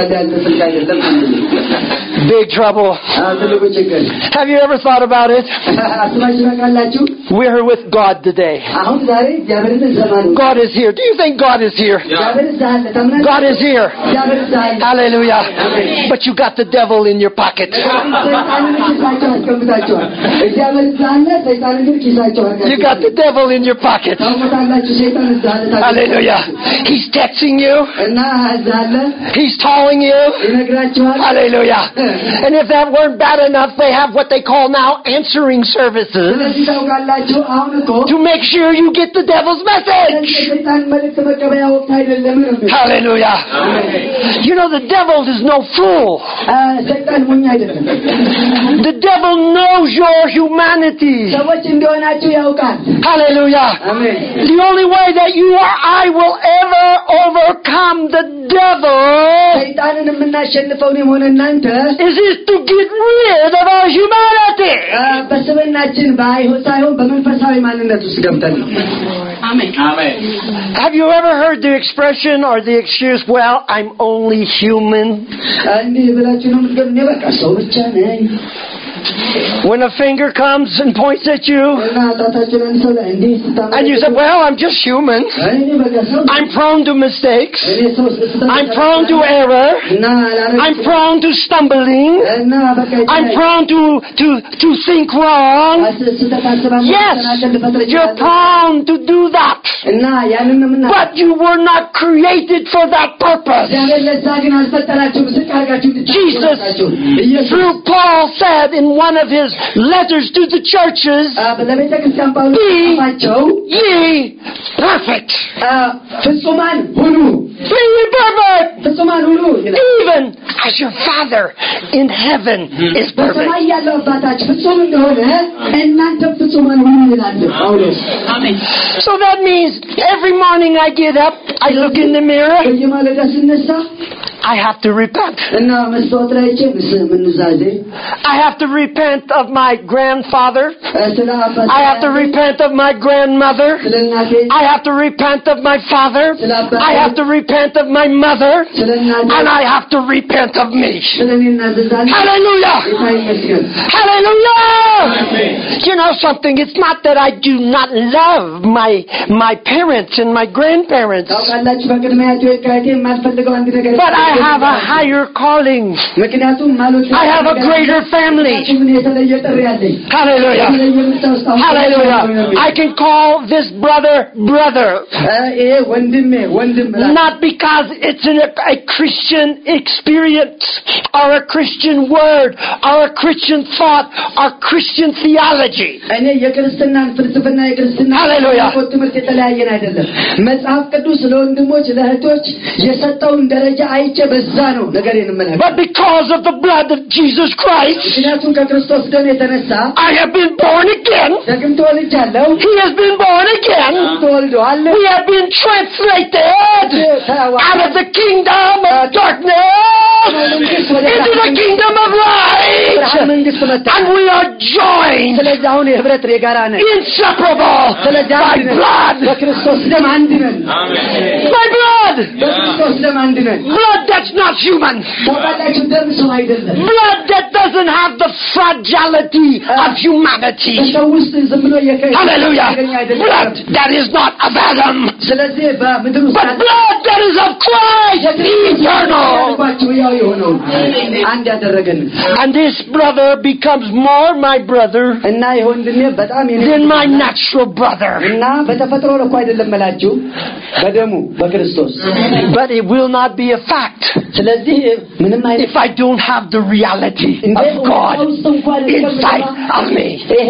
Big trouble. Have you ever thought about it? We're with God today. God is here. Do you think God is here? God is here. Hallelujah. But you got the devil in your pocket. You got the devil in your pocket. Hallelujah. He's texting you. He's calling you. Hallelujah. And if that weren't bad enough, they have what they call now answering services to make sure you get the devil's message. Hallelujah. You know, the devil is no fool. The devil knows your humanity. Hallelujah. The only way that you or I will ever overcome the devil is it to get rid of our humanity. Amen. Amen. Have you ever heard the expression or the excuse, well, I'm only human? When a finger comes and points at you, and you say, well, I'm just human. I'm prone to mistakes. I'm prone to error. I'm prone to stumbling. I'm prone to, to, to think wrong. Yes, you're prone to do that. But you were not created for that purpose. Jesus, through Paul, said in one of his letters to the churches, be ye perfect. Be ye perfect. Even as your Father in heaven is perfect. So that means every morning I get up, I look in the mirror, I have to repent. I have to repent of my grandfather. I have to repent of my grandmother. I have to repent of my father. I have to repent of my mother. And I have to repent of me. Hallelujah! Hallelujah! You know something? It's not that I do not love my my parents and my grandparents. But I have a higher calling. I have a greater family. Hallelujah. Hallelujah. I can call this brother, brother. Not because it's an, a Christian experience or a Christian word or a Christian thought or Christian theology. Hallelujah. But because of the blood of Jesus Christ, I have been born again. He has been born again. We have been translated out of the kingdom of darkness into the kingdom of light. And we are joined, inseparable by blood. By blood. blood. Blood that's not human. Blood that doesn't have the fragility of humanity. Hallelujah. Blood that is not of Adam, but blood that is of Christ, eternal. And this brother becomes more my brother than my natural brother. But it will not be a fact if I don't have the reality of God inside of me.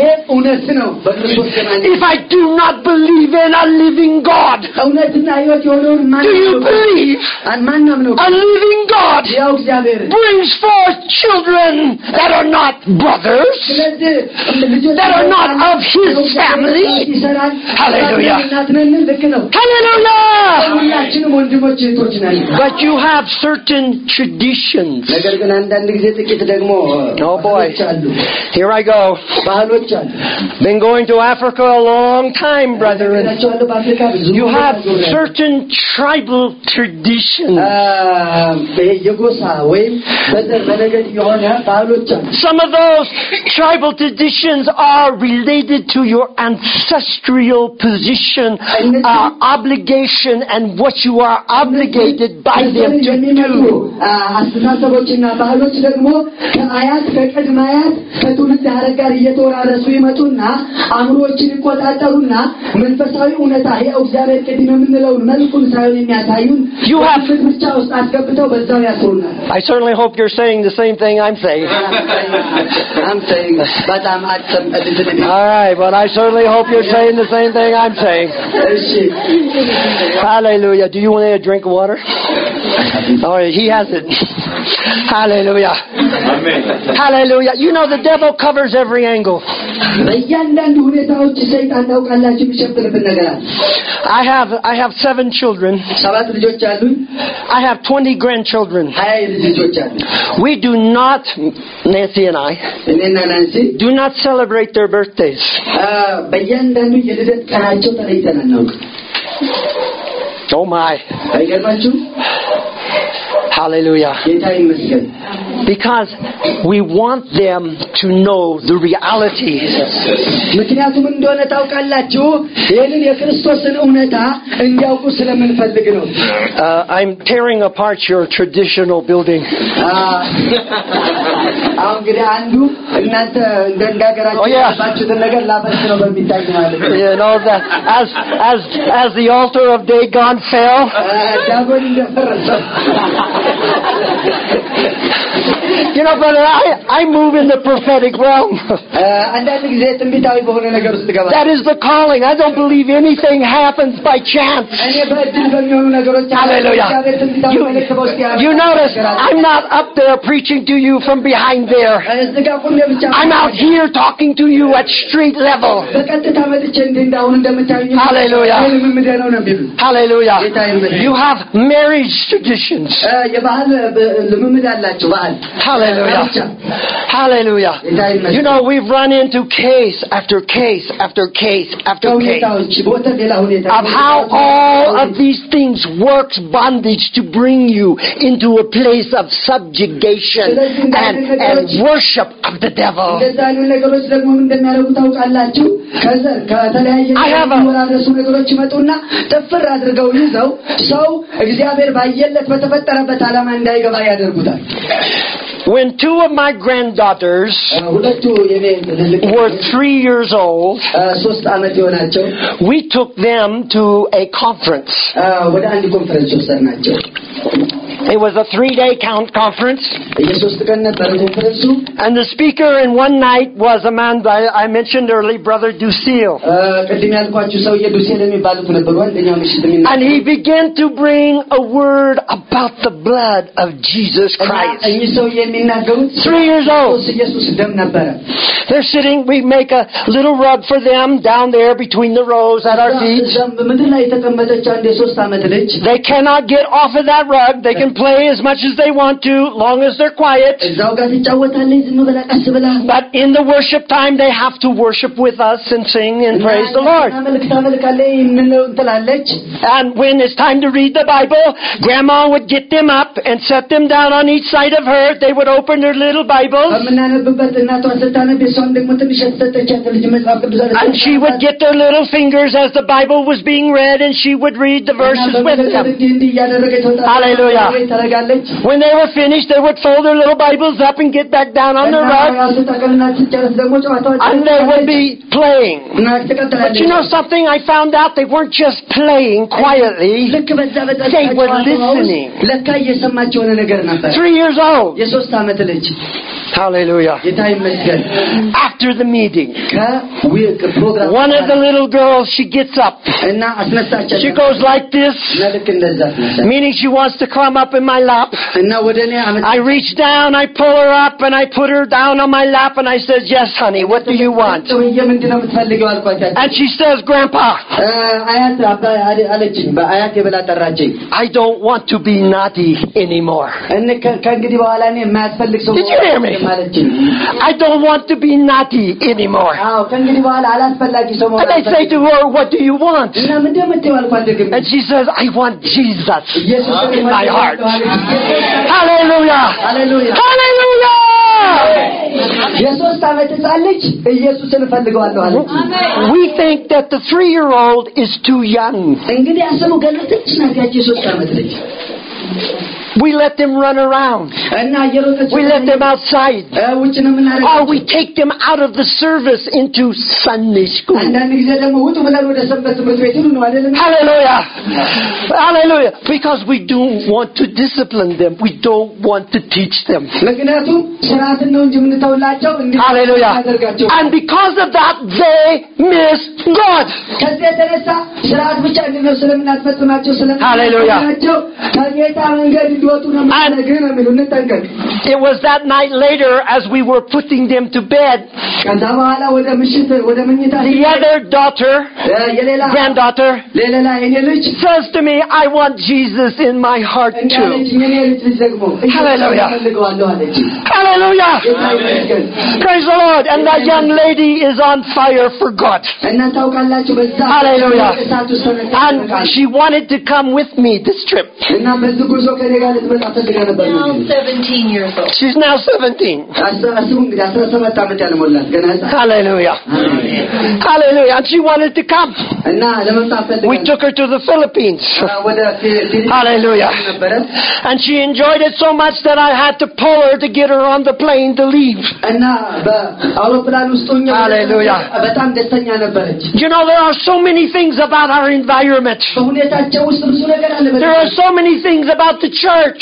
If I do not believe in a living God, do you believe a living God brings forth children that are not brothers, that are not of His family? Hallelujah. Hallelujah. But you have certain traditions. Oh boy. Here I go. Been going to Africa a long time, brethren. You have certain tribal traditions. Some of those tribal traditions are related to your ancestral position, uh, obligation, and what you are obligated by them to do. You have, I certainly hope you're saying the same thing I'm saying. I'm saying, but I'm at some, a little bit. All right, but I certainly hope you're saying the same thing I'm saying. Hallelujah. Do you want a drink of water? Oh, he has it. Hallelujah. Amen. Hallelujah. You know the devil covers every angle. I have I have seven children. I have twenty grandchildren. We do not, Nancy and I, do not celebrate their birthdays. Oh my. Hallelujah. Because we want them to know the reality. Uh, I'm tearing apart your traditional building. Oh yeah. You know that as as as the altar of Dagon fell. You know, brother, I, I move in the prophetic realm. That is the calling. I don't believe anything happens by chance. Hallelujah. You, you notice, I'm not up there preaching to you from behind there. I'm out here talking to you at street level. Hallelujah. Hallelujah. You have marriage traditions. Hallelujah. Hallelujah. You know, we've run into case after case after case after case of how all of these things works bondage to bring you into a place of subjugation and, and worship of the devil. I have a when two of my granddaughters were three years old, we took them to a conference. It was a three-day count conference. And the speaker in one night was a man I, I mentioned earlier, Brother Ducille. And he began to bring a word about the blood of Jesus Christ. Three years old. They're sitting, we make a little rug for them down there between the rows at our feet. They cannot get off of that rug. They can play as much as they want to, long as they're quiet. But in the worship time, they have to worship with us and sing and praise the Lord. And when it's time to read the Bible, Grandma would get them up and set them down on each side of her. They would open their little Bibles. And she would get their little fingers as the Bible was being read, and she would read the verses with them. Hallelujah. When they were finished, they would fold their little Bibles up and get back down on their rug. And they would be playing. But you know something? I found out they weren't just playing quietly. They were listening. Three years old. Hallelujah. After the meeting, one of the little girls, she gets up. She goes like this, meaning she wants to climb up in my lap. I reach down, I pull her up, and I put her down on my lap, and I says, yes, honey, what do you want? And she says, Grandpa, I don't want to be naughty anymore. Did you hear me? I don't want to be naughty anymore. And I say to her, what do you want? And she says, I want Jesus in my heart. Hallelujah! Hallelujah! Hallelujah! We think that the three-year-old is too young. We let them run around. We let them outside. Or we take them out of the service into Sunday school. Hallelujah. Hallelujah. Because we don't want to discipline them. We don't want to teach them. Hallelujah. And because of that, they miss God. Hallelujah. And it was that night later, as we were putting them to bed, the other daughter, granddaughter, says to me, I want Jesus in my heart too. Hallelujah. Hallelujah. Praise the Lord. And that young lady is on fire for God. Hallelujah. And she wanted to come with me this trip. Now seventeen years old. She's now seventeen. Hallelujah. Hallelujah. And she wanted to come. We took her to the Philippines. Hallelujah. And she enjoyed it so much that I had to pull her to get her on the plane to leave. Hallelujah. You know, there are so many things about our environment. There are so many things about the church.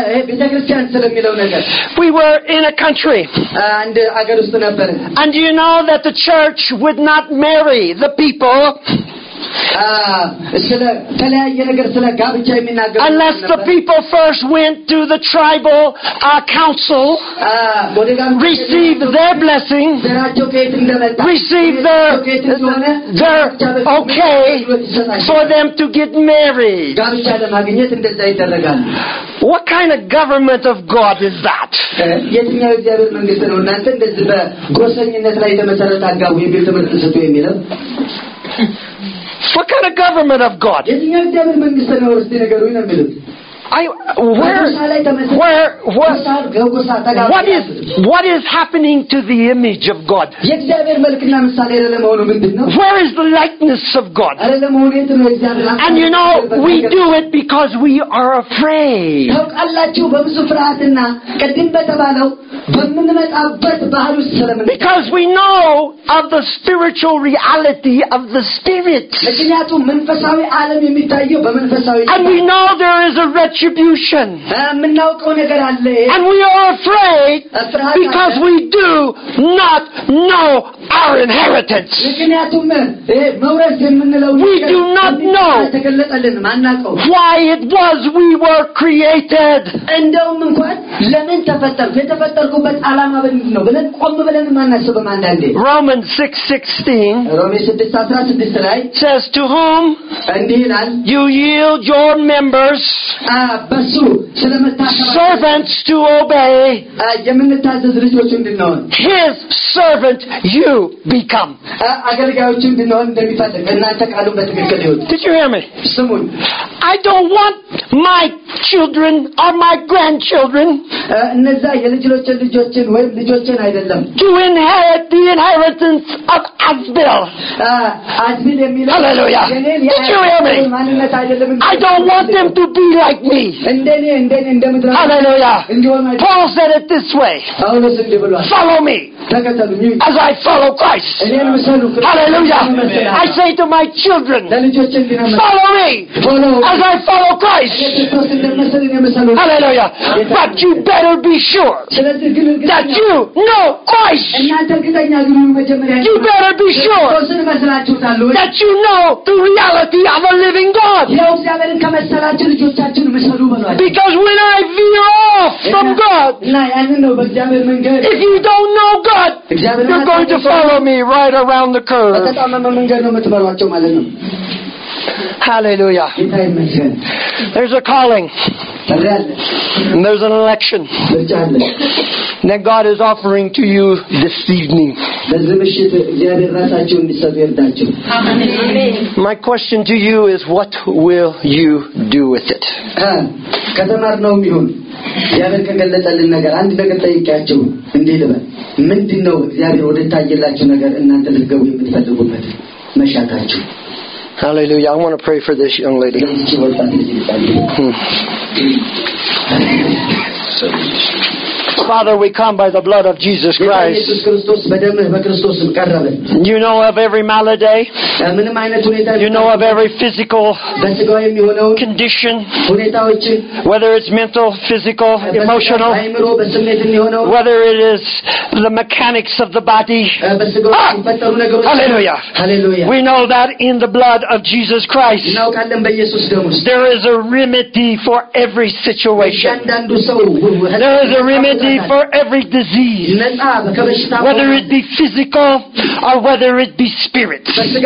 We were in a country. And you know that the church would not marry the people unless the people first went to the tribal uh, council, received their blessing, received their, their okay for them to get married. What kind of government of God is that? What kind of government of God? I, where, where, what, what is, what is happening to the image of God? Where is the likeness of God? And you know, we do it because we are afraid. Because we know of the spiritual reality of the Spirit. And we know there is a retribution. And we are afraid because we do not know our inheritance. We do not know why it was we were created. Romans six sixteen says, to whom you yield your members servants to obey, his servant you become. Did you hear me? I don't want my children or my grandchildren to inherit the inheritance of Asbil. Hallelujah. Did you hear me? I don't want them to be like me. Hallelujah. Paul said it this way. Follow me as I follow Christ. Hallelujah. I say to my children, follow me as I follow Christ. Hallelujah. But you better be sure that you know Christ. You better be sure that you know the reality of a living God. Because when I veer off from God, if you don't know God, you're going to follow me right around the curve. Hallelujah. There's a calling. And there's an election that God is offering to you this evening. My question to you is, what will you do with it? Hallelujah. I want to pray for this young lady. Hmm. Father, we come by the blood of Jesus Christ. You know of every malady. You know of every physical condition, whether it's mental, physical, emotional, whether it is the mechanics of the body. Ah! Hallelujah. Hallelujah. We know that in the blood of Jesus Christ there is a remedy for every situation. There is a remedy for every disease, whether it be physical or whether it be spirit.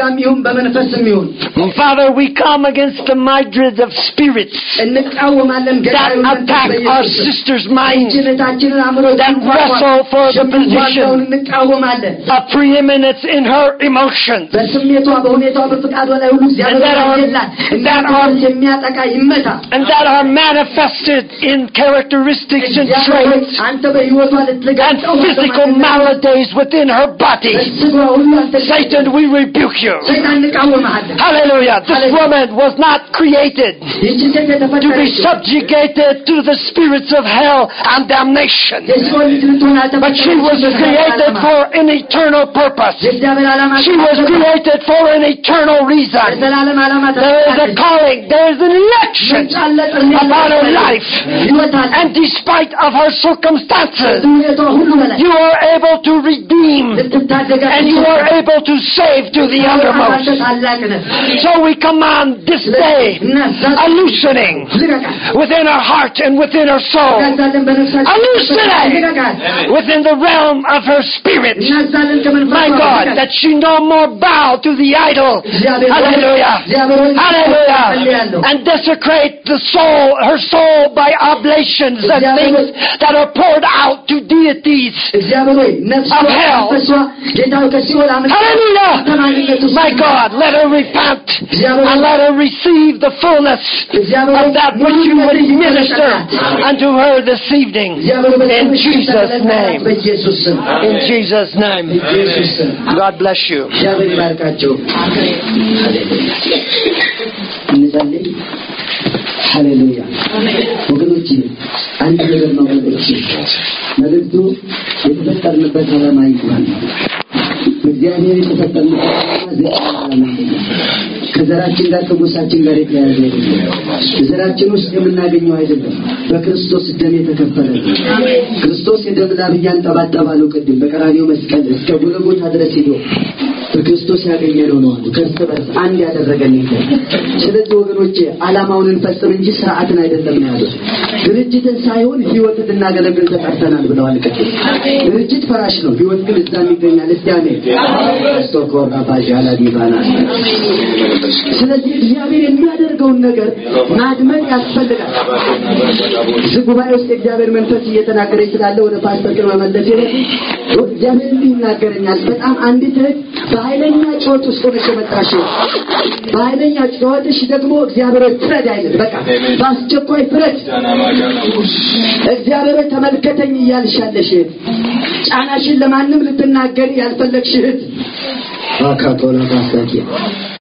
Father, we come against the myriad of spirits that attack our sister's mind, that wrestle for the position of preeminence in her emotions, and that are, that are, and that are manifested in characteristics and traits and physical maladies within her body. Satan, we rebuke you. Hallelujah. This woman was not created to be subjugated to the spirits of hell and damnation, but she was created for an eternal purpose. She was created for an eternal reason. There is a calling, there is an election upon her life, and despite of her circumstances, you are able to redeem and you are able to save to the uttermost. So we command this day a loosening within her heart and within her soul, a loosening within the realm of her spirit, my God, that she no more bow to the idol. Hallelujah. Hallelujah. And desecrate the soul, her soul, by oblations and things that are poured out to deities of hell. Hallelujah. My God, let her repent and let her receive the fullness of that which you would minister unto her this evening. In Jesus' name. In Jesus' name. God bless you. Hallelujah. ወገኖቼ አንድ ነገር ነው መልእክቱ። መልእክቱ የተፈጠርንበት ዓላማ ይባላል። እግዚአብሔር የተሰጠን ከዘራችን ጋር ከጎሳችን ጋር የተያያዘ ዘራችን ውስጥ የምናገኘው አይደለም በክርስቶስ ደም የተከፈለ ክርስቶስ የደም ላብ ያንጠባጠባለው ቅድም በቀራንዮ መስቀል እስከ ጎልጎታ ድረስ ሄዶ በክርስቶስ ያገኘነው ነው ከርስ በርስ አንድ ያደረገን ይላል ስለዚህ ወገኖቼ ዓላማውን እንፈጽም እንጂ ስርዓትን አይደለም ያለው ድርጅትን ሳይሆን ህይወትን እናገለግል ተጠርተናል ብለዋል ቅድም ድርጅት ፈራሽ ነው ህይወት ግን እዛም ይገኛል እስቲ አሜን ስቶኮራ ባጃላ ዲቫና ስለዚህ እግዚአብሔር የሚያደርገውን ነገር ማድመጥ ያስፈልጋል ጉባኤ ውስጥ እግዚአብሔር መንፈስ እየተናገረ ይችላል ወደ ፓስተር ግርማ መለስ ይላል እግዚአብሔር ይናገረኛል በጣም አንዲት በኃይለኛ ጮት ውስጥ ሆነሽ መጣሽ በኃይለኛ ጮትሽ ደግሞ እግዚአብሔር ፍረድ አይደል በቃ ባስቸኳይ ፍረድ እግዚአብሔር ተመልከተኝ እያልሻለሽ ጫናሽን ለማንም ልትናገሪ ያልፈለግሽ እህት አካቶላ ባሳኪ